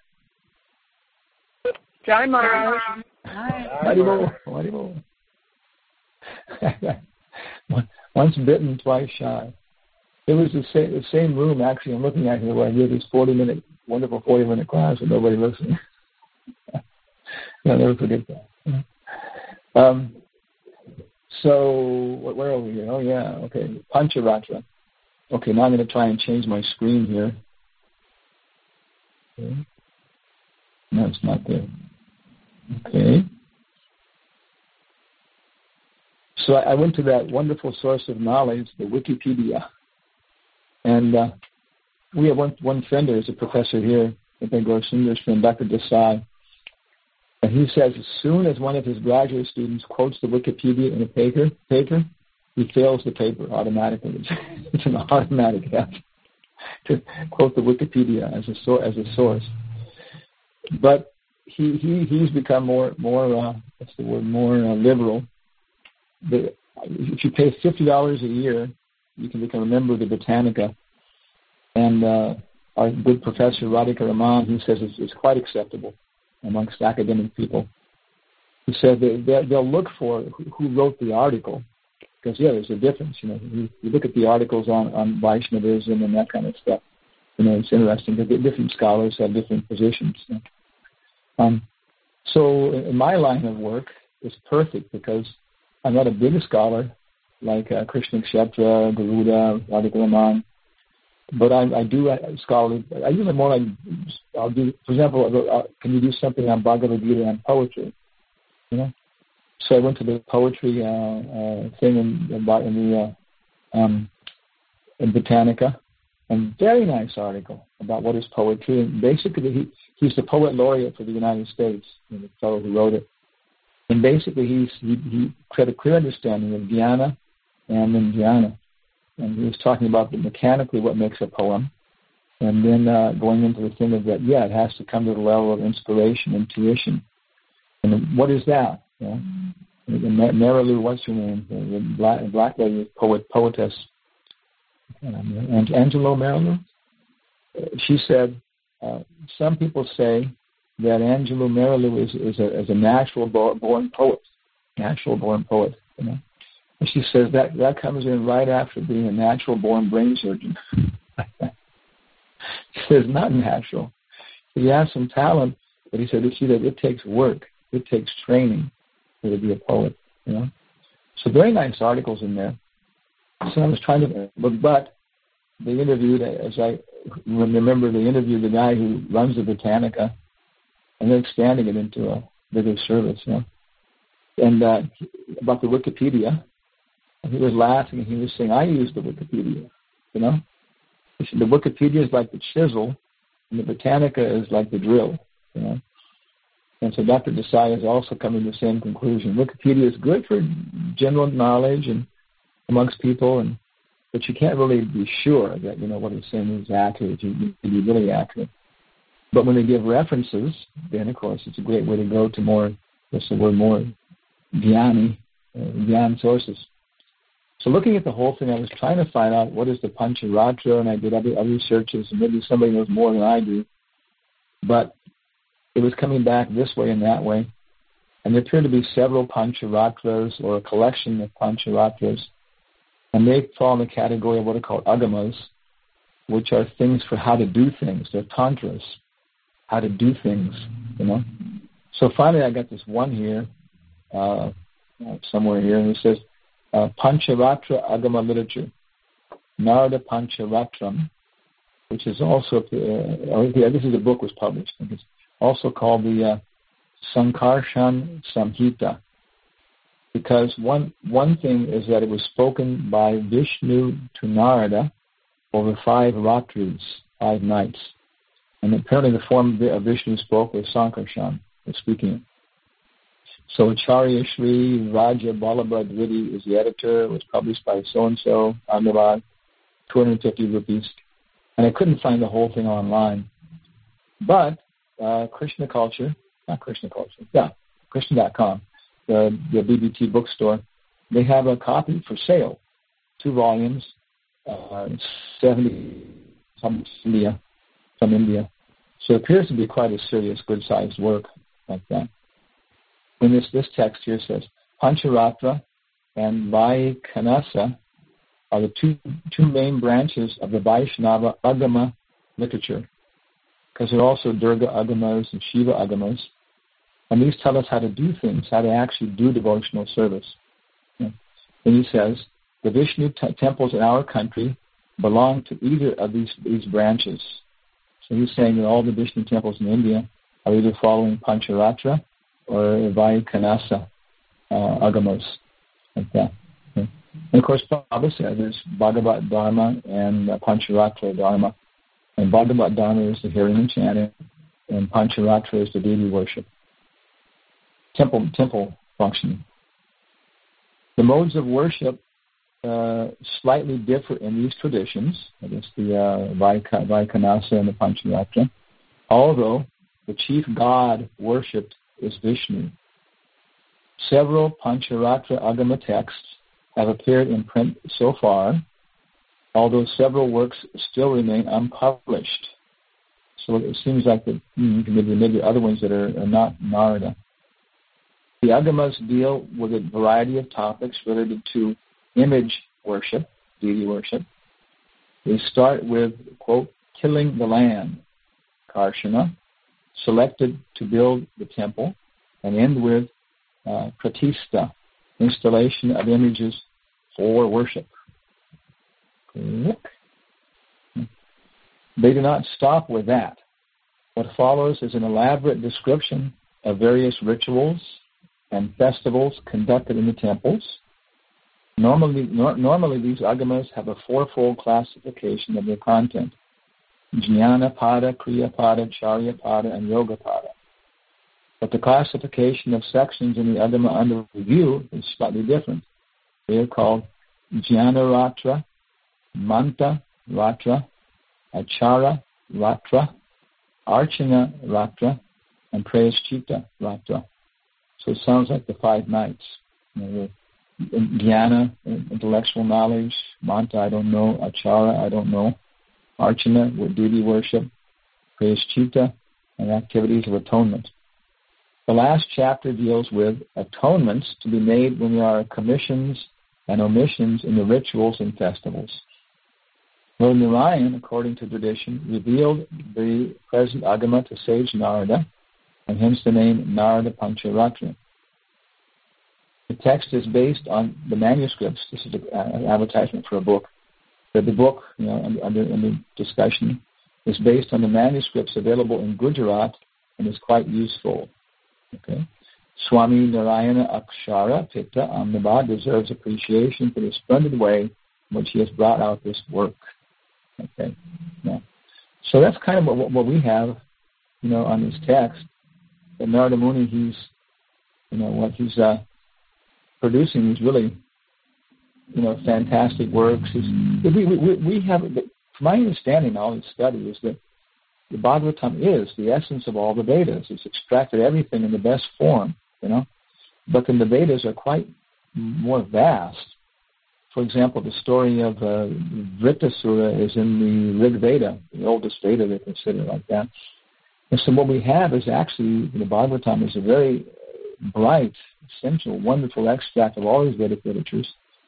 Jai Maharaj. Haribol, Haribol. Once bitten, twice shy. It was the same, the same room, actually, I'm looking at here where I did this forty-minute, wonderful forty-minute class with nobody listening. I'll never forget that. Um, so, where are we here? Oh, yeah, okay. Pancharatra. Okay, now I'm going to try and change my screen here. Okay. No, it's not there. Okay. So I went to that wonderful source of knowledge, the Wikipedia. And uh, we have one, one friend who is a professor here at Bangalore, Sundar's friend, Doctor Desai. And he says as soon as one of his graduate students quotes the Wikipedia in a paper, paper he fails the paper automatically. It's, it's an automatic have to quote the Wikipedia as a, so, as a source. But he, he he's become more, more uh, what's the word, more uh, liberal. The, if you pay fifty dollars a year, you can become a member of the Britannica. And uh, our good professor, Radhika Raman, he says it's, it's quite acceptable amongst academic people. He said they, they'll look for who wrote the article, because, yeah, there's a difference. You know, you, you look at the articles on, on Vaishnavism and that kind of stuff. You know, it's interesting because different scholars have different positions. You know. Um, so in my line of work, it's perfect because I'm not a big scholar like uh, Krishna Kshetra, Garuda, Radhika Raman, but I, I do uh, scholarly. I usually more like I'll do. For example, uh, can you do something on Bhagavad Gita and poetry? You know. So I went to the poetry uh, uh, thing in, in the uh, um, in Britannica, and very nice article about what is poetry. And basically, he he's the poet laureate for the United States, you know, the fellow who wrote it. And basically, he's, he he had a clear understanding of jnana and then jnana. And he was talking about the mechanically what makes a poem, and then uh, going into the thing of that, yeah, it has to come to the level of inspiration, intuition. And what is that? You know? And Marilu, what's her name? The black, black lady, poet, poetess, um, Angelo Marilu. She said, uh, some people say that Angelo Marilu is, is, a, is a natural born poet, natural born poet, you know. And she says that, that comes in right after being a natural-born brain surgeon. She says, not natural. He has some talent, but he said, she said, it takes work. It takes training to be a poet, you know. So very nice articles in there. So I was trying to, but, but they interviewed, as I remember, they interviewed the guy who runs the Britannica, and they're expanding it into a bigger service, you know. And uh, about the Wikipedia. And he was laughing, and he was saying, I use the Wikipedia, you know. He said, the Wikipedia is like the chisel, and the Britannica is like the drill, you know. And so Doctor Desai is also coming to the same conclusion. Wikipedia is good for general knowledge and amongst people, and but you can't really be sure that, you know, what it's saying is accurate. You need to be really accurate. But when they give references, then, of course, it's a great way to go to more, what's the word, more jnani, uh, jnana sources. So looking at the whole thing, I was trying to find out what is the Pancharatra, and I did other, other searches, and maybe somebody knows more than I do. But it was coming back this way and that way. And there appear to be several Pancharatras, or a collection of Pancharatras, and they fall in the category of what are called agamas, which are things for how to do things. They're tantras, how to do things, you know. So finally I got this one here, uh, somewhere here, and it says, Uh, Pancharatra Agama literature, Narada Pancharatram, which is also, uh, oh, yeah, this is a book was published. It's also called the uh, Sankarshan Samhita, because one one thing is that it was spoken by Vishnu to Narada over five ratris, five nights, and apparently the form of Vishnu spoke was Sankarshan, was speaking it. So Acharya Shri Raja Balabhadra is the editor. It was published by so-and-so, Ahmedabad, two hundred fifty rupees. And I couldn't find the whole thing online. But uh, Krishna Culture, not Krishna Culture, yeah, Krishna dot com, the, the B B T bookstore, they have a copy for sale, two volumes, uh, seventy from India, from India. So it appears to be quite a serious, good-sized work like that. In this, this text here says, Pancharatra and Vaikhanasa are the two two main branches of the Vaishnava Agama literature, because there are also Durga Agamas and Shiva Agamas, and these tell us how to do things, how to actually do devotional service. And he says, the Vishnu t- temples in our country belong to either of these, these branches. So he's saying that all the Vishnu temples in India are either following Pancharatra or Vaikhanasa uh, agamas, like that. Okay. And of course, Prabhupada said there's Bhagavat Dharma and uh, Pancharatra Dharma. And Bhagavat Dharma is the hearing and chanting, and Pancharatra is the deity worship. Temple temple functioning. The modes of worship uh, slightly differ in these traditions, I guess the uh, Vaikhanasa and the Pancharatra, although the chief god worshipped is Vishnu. Several Pancharatra Agama texts have appeared in print so far, although several works still remain unpublished. So it seems like the, maybe, maybe other ones that are, are not Narada. The Agamas deal with a variety of topics related to image worship, deity worship. They start with, quote, tilling the land, Karshana, selected to build the temple, and end with uh, pratista, installation of images for worship. They do not stop with that. What follows is an elaborate description of various rituals and festivals conducted in the temples. Normally, nor, normally these agamas have a fourfold classification of their content: Jnana Pada, Kriya Pada, Charya Pada, and Yoga Pada. But the classification of sections in the agama under review is slightly different. They are called Jnana Ratra, Manta Ratra, Achara Ratra, Archana Ratra, and Prayaschitta Ratra. So it sounds like the five nights. You know, Jnana, intellectual knowledge; Manta, I don't know; Achara, I don't know; Archana, duty worship; Prayaschitta, and activities of atonement. The last chapter deals with atonements to be made when there are commissions and omissions in the rituals and festivals. Lord Narayan, according to tradition, revealed the present agama to sage Narada, and hence the name Narada Pancharatra. The text is based on the manuscripts. This is an advertisement for a book. But the book, you know, under, under discussion, is based on the manuscripts available in Gujarat and is quite useful. Okay, Swami Narayana Akshara Pitta Ahmedabad deserves appreciation for the splendid way in which he has brought out this work. Okay, yeah. So that's kind of what, what we have, you know, on this text. But Narada Muni, he's, you know, what he's uh, producing is really, you know, fantastic works. He's, we, we, we have, from my understanding, all this study is that the Bhagavatam is the essence of all the Vedas. It's extracted everything in the best form, you know. But then the Vedas are quite more vast. For example, the story of uh, Vritasura is in the Rig Veda, the oldest Veda they consider like that. And so what we have is actually, the Bhagavatam is a very bright, essential, wonderful extract of all these Vedic literatures.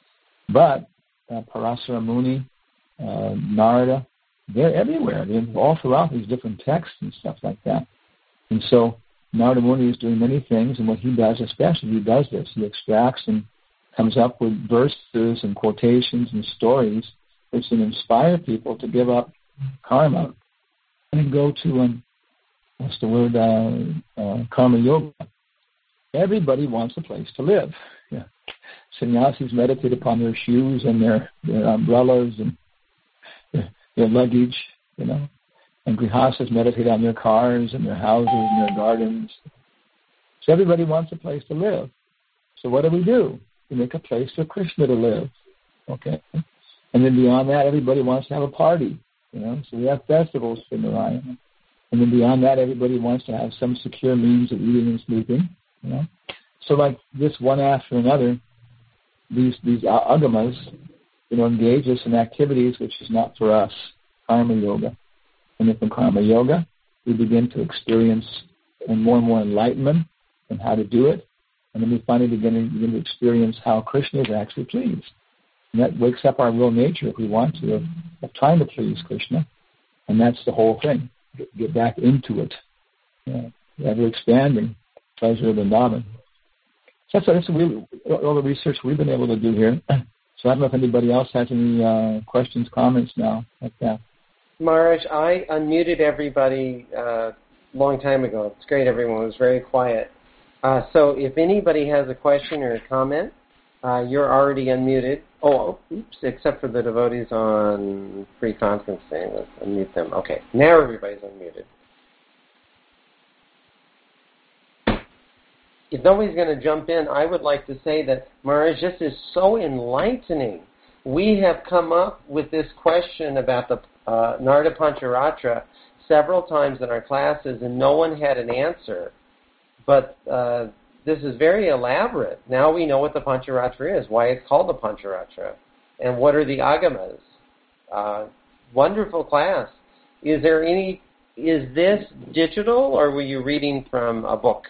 But uh, Parasara Muni, uh, Narada, they're everywhere. They're all throughout these different texts and stuff like that. And so Narada Muni is doing many things, and what he does, especially he does this, he extracts and comes up with verses and quotations and stories which can inspire people to give up karma and go to, um, what's the word, uh, uh, karma yoga. Everybody wants a place to live. Yeah. Sannyasis meditate upon their shoes and their, their umbrellas and their, their luggage, you know. And grihastas meditate on their cars and their houses and their gardens. So everybody wants a place to live. So what do we do? We make a place for Krishna to live. Okay? And then beyond that, everybody wants to have a party. You know, so we have festivals for Narayana. And then beyond that, everybody wants to have some secure means of eating and sleeping. You know, so like this one after another, these these agamas, you know, engage us in activities which is not for us, karma yoga. And then from karma yoga, we begin to experience more and more enlightenment and how to do it. And then we finally begin, begin to experience how Krishna is actually pleased. And that wakes up our real nature, if we want to, of, of trying to please Krishna. And that's the whole thing. Get, get back into it. You know, ever expanding pleasure of Vrindavan. So that's, that's really, all the research we've been able to do here. So I don't know if anybody else has any uh, questions, comments now like that. Maharaj, I unmuted everybody a uh, long time ago. It's great, everyone was very quiet. Uh, so if anybody has a question or a comment, uh, you're already unmuted. Oh, oops, except for the devotees on free conferencing. Let's unmute them. Okay, now everybody's unmuted. If nobody's going to jump in, I would like to say that, Maharaj, this is so enlightening. We have come up with this question about the uh, Narada Pancharatra several times in our classes, and no one had an answer. But uh, this is very elaborate. Now we know what the Pancharatra is, why it's called the Pancharatra, and what are the agamas. Uh, wonderful class. Is there any? Is this digital, or were you reading from a book?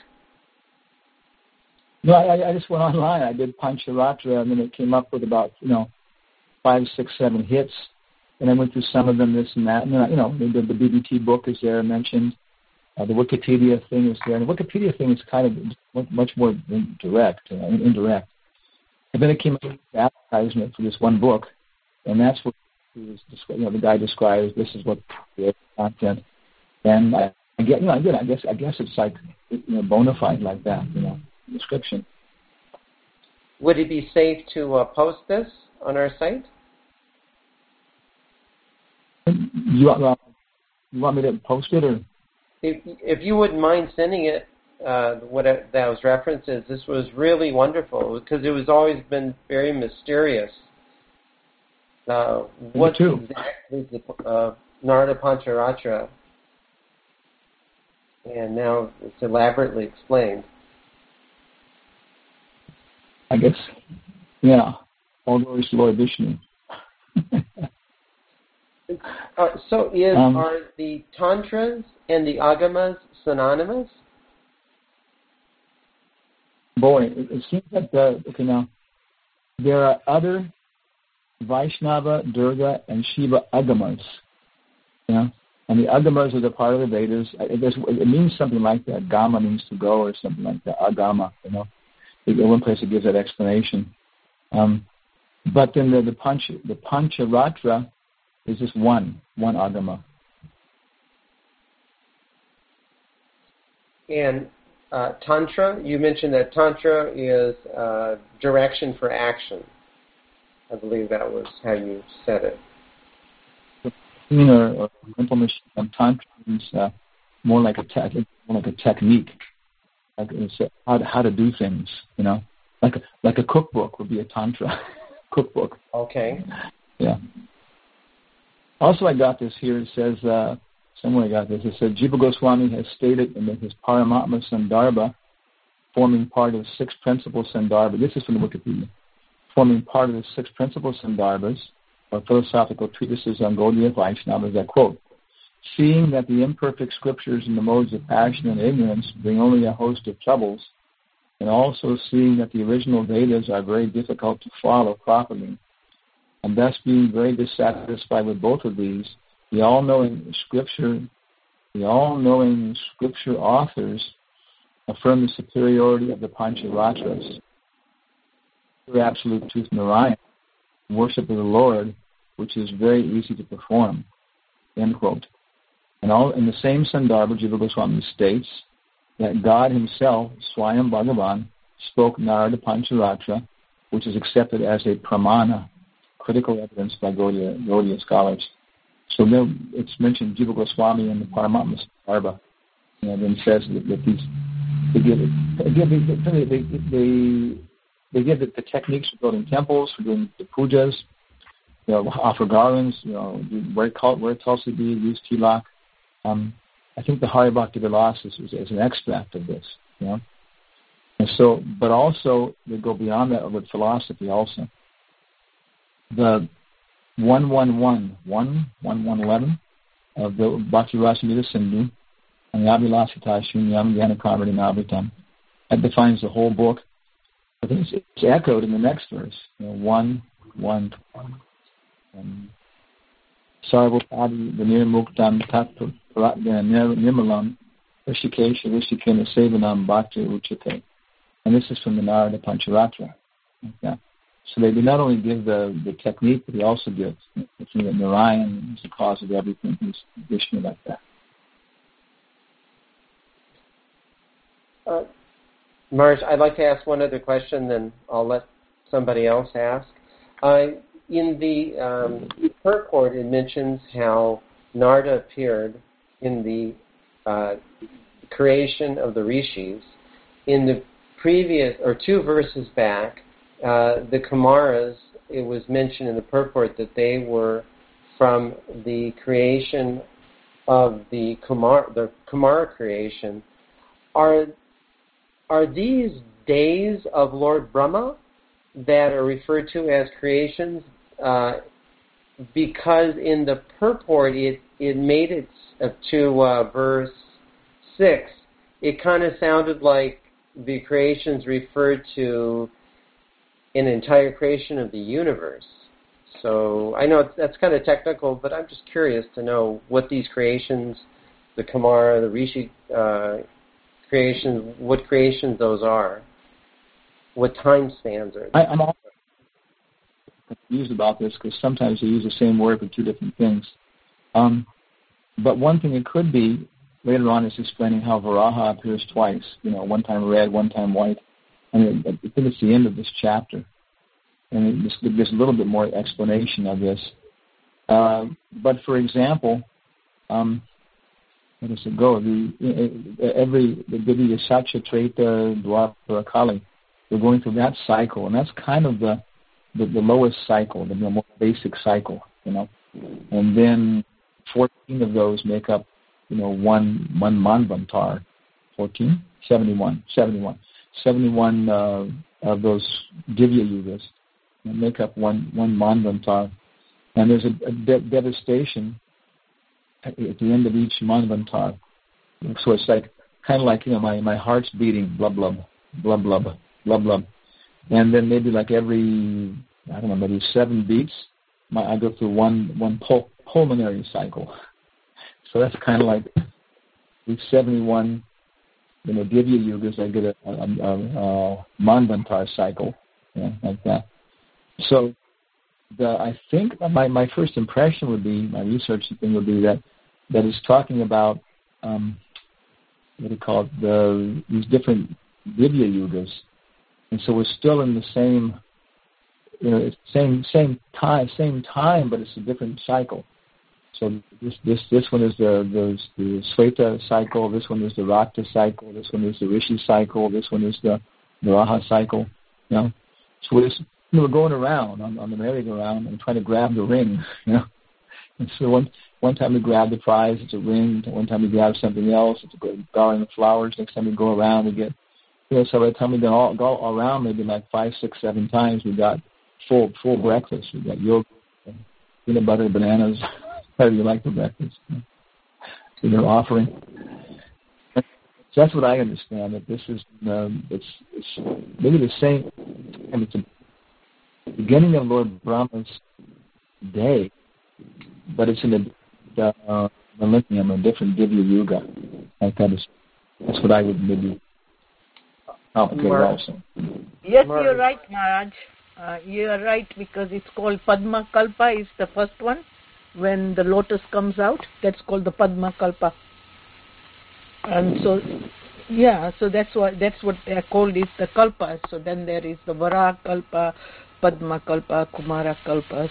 No, I, I just went online. I did Pancharatra, and then it came up with about, you know, five, six, seven hits. And I went through some of them, this and that. And then, you know, the, the B B T book is there mentioned. Uh, the Wikipedia thing is there. And the Wikipedia thing is kind of much more direct, uh, indirect. And then it came up with the advertisement for this one book. And that's what he was, you know, the guy describes this is what the content, and I, I get, you know, again, I guess, I guess it's like, you know, bona fide like that, you know, description. Would it be safe to uh, post this on our site? You want, uh, you want me to post it, or? If, if you wouldn't mind sending it, uh, what it, those references, this was really wonderful because it was always been very mysterious. Uh, what exactly is the uh, Narada Pancharatra? And now it's elaborately explained. I guess, yeah, all glories to Lord Vishnu. uh, so is, um, are the Tantras and the Agamas synonymous? Boy, it, it seems that, the, okay, now, there are other Vaishnava, Durga, and Shiva Agamas, you know, and the Agamas are the part of the Vedas. It, it means something like that. Gama means to go or something like that. Agama, you know. In one place it gives that explanation. Um, but then the, the, Panch, the Pancharatra is just one, one Agama. And uh, Tantra, you mentioned that Tantra is uh, direction for action. I believe that was how you said it. You know, or implementation of Tantra is uh, more like a te- more like a technique. Like it's a, how to, how to do things, you know, like a, like a cookbook would be a tantra cookbook. Okay. Yeah. Also, I got this here. It says uh, somewhere I got this. It said Jiva Goswami has stated in his Paramatma Sandarbha, forming part of the six principal Sandarbha. This is from the Wikipedia. Forming part of the six principal Sandarbhas, or philosophical treatises on Gaudiya Vaishnavas, I quote, seeing that the imperfect scriptures and the modes of passion and ignorance bring only a host of troubles, and also seeing that the original Vedas are very difficult to follow properly, and thus being very dissatisfied with both of these, the all-knowing scripture, the all-knowing scripture authors affirm the superiority of the Pancharatras, the absolute truth Narayan, worship of the Lord, which is very easy to perform. End quote. And all in the same Sandarbha, Jiva Goswami states that God himself, Swayam Bhagavan, spoke Narada Pancharatra, which is accepted as a pramana, critical evidence by Gaudiya, Gaudiya scholars. So then it's mentioned Jiva Goswami in the Paramatma Sandarbha, you know, then says that, that these they give it, they give they they, they, they give it the techniques for building temples, for doing the pujas, you know, offer garlands, you know, wear wear tulsi bead, use tilak. Um, I think the Hari Bhakti Vilas is, is, is an extract of this, you know. And so, but also they go beyond that with philosophy also. The one one one one one one eleven of the Bhakti Rasamrita Sindhu and the Abhilasita Shunyam Gyanakarmati Navritam, that defines the whole book. I think it's, it's echoed in the next verse, you know, one one one. Um, Sarvapadi Vinirmuktam Tattva Nirmalam Rishikesha Rishikena Sevanam Bhakti Uchate. And this is from the Narada Pancharatra. Okay. So they not only give the, the technique, but they also give the thing that Narayan is the cause of everything. He's Vishnu like that. Uh, Marge, I'd like to ask one other question, then I'll let somebody else ask. Uh, in the um, purport, it mentions how Narada appeared in the uh, creation of the rishis. In the previous, or two verses back, uh, the Kumaras, it was mentioned in the purport that they were from the creation of the Kumar, the Kumara creation. Are are these days of Lord Brahma that are referred to as creations? Uh, because in the purport, it, it made it uh, to uh, verse six, it kind of sounded like the creations referred to an entire creation of the universe. So I know it's, that's kind of technical, but I'm just curious to know what these creations, the Kumara, the Rishi uh, creations, what creations those are, what time spans are they? I, I'm all, confused about this because sometimes they use the same word for two different things. Um, but one thing it could be, later on it's explaining how Varaha appears twice, you know, one time red, one time white. And I think it's the end of this chapter. And there's a little bit more explanation of this. Uh, but for example, um, where does it go? The, every, the Vidya Satya, Treta, Dwapara, Kali, we're going through that cycle. And that's kind of the, the, the lowest cycle, the more basic cycle, you know. And then fourteen of those make up, you know, one, one Manvantar. fourteen? seventy-one. seventy-one. seventy-one uh, of those Divya Yugas make up one, one Manvantar. And there's a, a de- devastation at, at the end of each Manvantar. So it's like, kind of like, you know, my, my heart's beating, blah, blah, blah, blah, blah, blah. And then maybe like every, I don't know, maybe seven beats, my, I go through one, one pul- pulmonary cycle. So that's kind of like with seventy-one, you know, Divya Yugas, I get a, a, a, a Manvantar cycle, yeah, like that. So the, I think my, my first impression would be, my research thing would be that that is talking about, um, what do you call it, the, these different Divya Yugas. And so we're still in the same, you know, it's same same time, same time, but it's a different cycle. So this this this one is the the, the Sweta cycle. This one is the Rakta cycle. This one is the Rishi cycle. This one is the Varaha cycle. You know, so we're, just, you know, we're going around on, on the merry-go-round and trying to grab the ring. You know, and so one one time we grab the prize, it's a ring. One time we grab something else, it's a garland of flowers. Next time we go around, we get, you know. So by the time we go all go all around, maybe like five, six, seven times, we got full full breakfast. We got yogurt, peanut butter, bananas. However you like the breakfast, you know, offering. So that's what I understand. That this is um, it's, it's maybe the same. And it's the beginning of Lord Brahma's day, but it's in the uh, millennium, a different Divya Yuga. Like that is, that's what I would maybe complicate also. Yes, Maharaj. You're right, Maharaj. Uh, you're right, because it's called Padma Kalpa is the first one. When the lotus comes out, that's called the Padma Kalpa. And so, yeah, so that's what that's what they are called, is the Kalpas. So then there is the Varaha Kalpa, Padma Kalpa, Kumara Kalpas.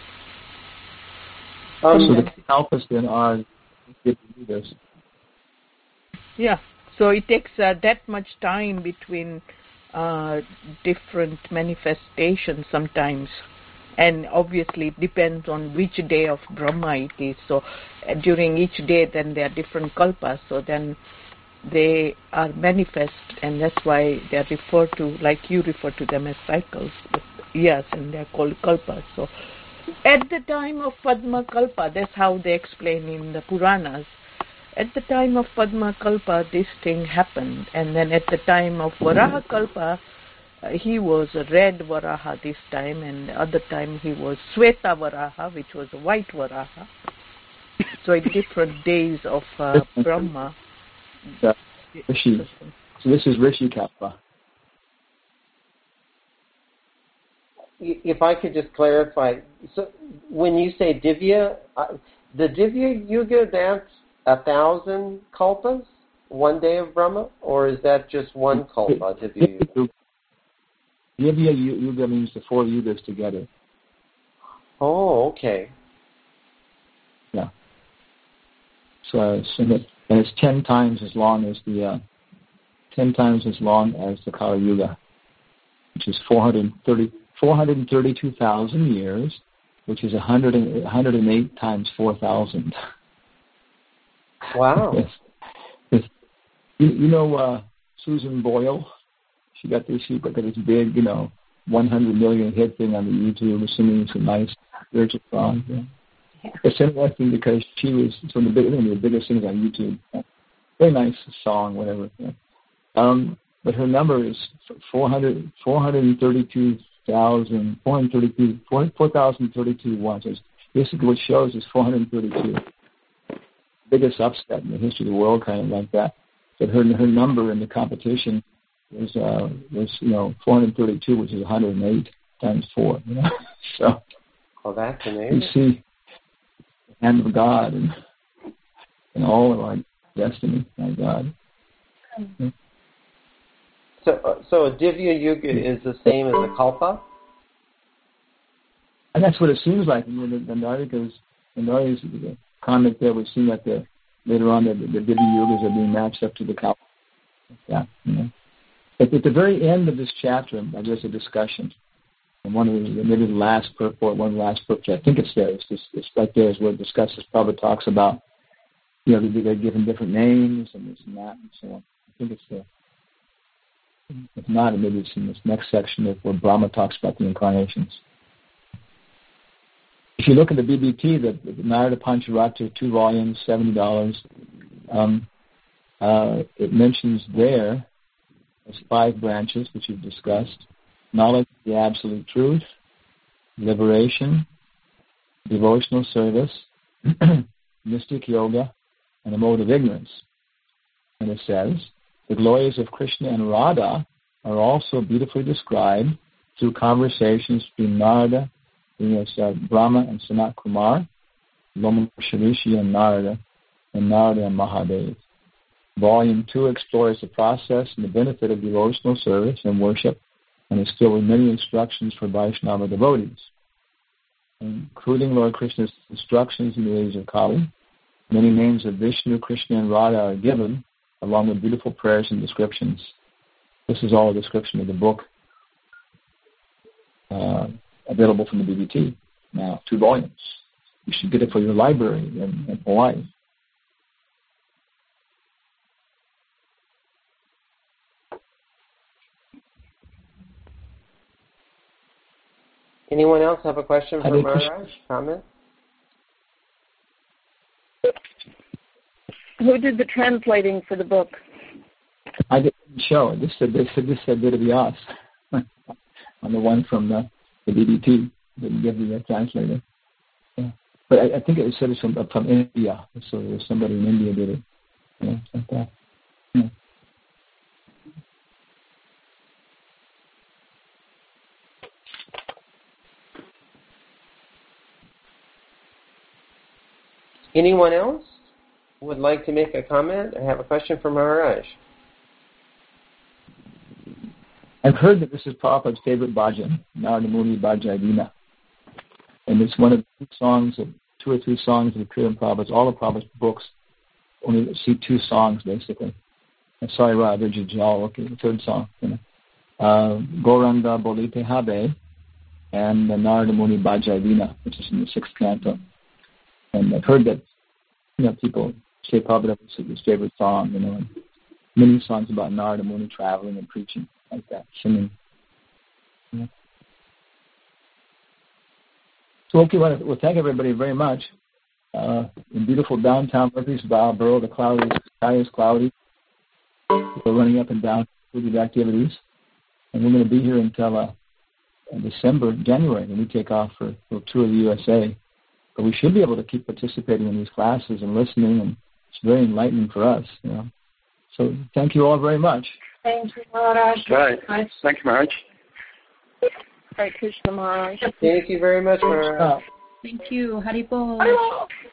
Um, so the Kalpas then are this. Yeah, so it takes uh, that much time between uh, different manifestations sometimes. And obviously it depends on which day of Brahma it is. So uh, during each day then there are different kalpas. So then they are manifest, and that's why they are referred to, like you refer to them as cycles, years, and they are called kalpas. So at the time of Padma Kalpa, that's how they explain in the Puranas. At the time of Padma Kalpa, this thing happened. And then at the time of Varaha Kalpa, Uh, he was a red Varaha this time, and the other time he was Sweta Varaha, which was a white Varaha. So in different days of uh, Brahma. Yeah. Rishi. So this is Rishi Kalpa. If I could just clarify, so when you say Divya, uh, the Divya Yuga, that's a thousand kalpas, one day of Brahma, or is that just one kalpa, Divya Yuga? Divya Yuga means the four yugas together. Oh, okay. Yeah. So, so that, and it's ten times as long as the uh, ten times as long as the Kali Yuga, which is four hundred thirty, four hundred thirty-two thousand years, which is one hundred, one hundred eight times four thousand. Wow. It's, it's, you, you know uh, Susan Boyle. She got this, she got this big, you know, one hundred million hit thing on the YouTube, singing some nice spiritual songs. Yeah. Yeah. It's interesting because she was one of the, big, one of the biggest things on YouTube. Yeah. Very nice song, whatever. Yeah. Um, but her number is four hundred, four hundred thirty-two thousand, four hundred thirty-two, four thousand thirty-two once. Basically, what shows is four hundred thirty-two. Biggest upset in the history of the world, kind of like that. But her her number in the competition was uh, was you know four hundred thirty-two, which is one hundred eight times four. You know, so Oh, that's we amazing. see the hand of God in, in all of our destiny, my God. Yeah. So, uh, so a Divya Yuga is the same as a Kalpa? And that's what it seems like. You know, the, the Nardikas, the Nardikas, the comment there, we've seen that the, later on the, the Divya Yugas are being matched up to the Kalpa. Yeah, you know. At, at the very end of this chapter, there's a discussion. And one of the, maybe the last purport, one of the last purports, I think it's there, it's, just, it's right there is where it discusses, Prabhupada talks about, you know, they're given different names and this and that and so on. I think it's there. If not, maybe it's in this next section of where Brahma talks about the incarnations. If you look at the B B T, the, the Narada Pancharatra, two volumes, seventy dollars, um, uh, it mentions there as five branches, which we've discussed: knowledge of the absolute truth, liberation, devotional service, mystic yoga, and the mode of ignorance. And it says, the glories of Krishna and Radha are also beautifully described through conversations between Narada, you know, uh, Brahma and Sanat Kumar, Loma Shrishi and Narada, and Narada and Mahadev. Volume two explores the process and the benefit of devotional service and worship, and is filled with many instructions for Vaishnava devotees, including Lord Krishna's instructions in the age of Kali. Many names of Vishnu, Krishna, and Radha are given, along with beautiful prayers and descriptions. This is all a description of the book, uh, available from the B B T. Now, two volumes. You should get it for your library in, in Hawaii. Anyone else have a question for Hare Maharaj? Krishna. Comment? Who did the translating for the book? I didn't show it. This said this said this said did it us on the one from the, the B B T. Didn't give the uh, translator. Yeah. But I, I think it said it's from uh, from India. So there was somebody in India did it. Yeah, like that. Yeah. Anyone else would like to make a comment or have a question for Maharaj? I've heard that this is Prabhupada's favorite bhajan, Narada Muni Bhajayadina. And it's one of the songs, of, two or three songs that appear in Prabhupada's, all of Prabhupada's books, only see two songs, basically. I'm sorry, Ra, Vijayjal, okay, the third song. You know. uh, Gauranga Bolite Habe and the Narada Muni Bhajayadina, which is in the sixth canto. And I've heard that, you know, people say Prabhupada was his favorite song, you know, and many songs about Narada Muni traveling and preaching like that, singing. Yeah. So, okay, well, well, thank everybody very much. Uh, in beautiful downtown Murfreesboro, Borough, the cloudy, sky is cloudy. We're running up and down with these activities. And we're going to be here until uh, December, January, when we take off for, for a tour of the U S A. But we should be able to keep participating in these classes and listening, and it's very enlightening for us, you know. So thank you all very much. Thank you, Maharaj. Right. Thank you, Maharaj. Hare Krishna Maharaj. Thank you very much, Maharaj. Uh, Thank you. Haribol. Hello.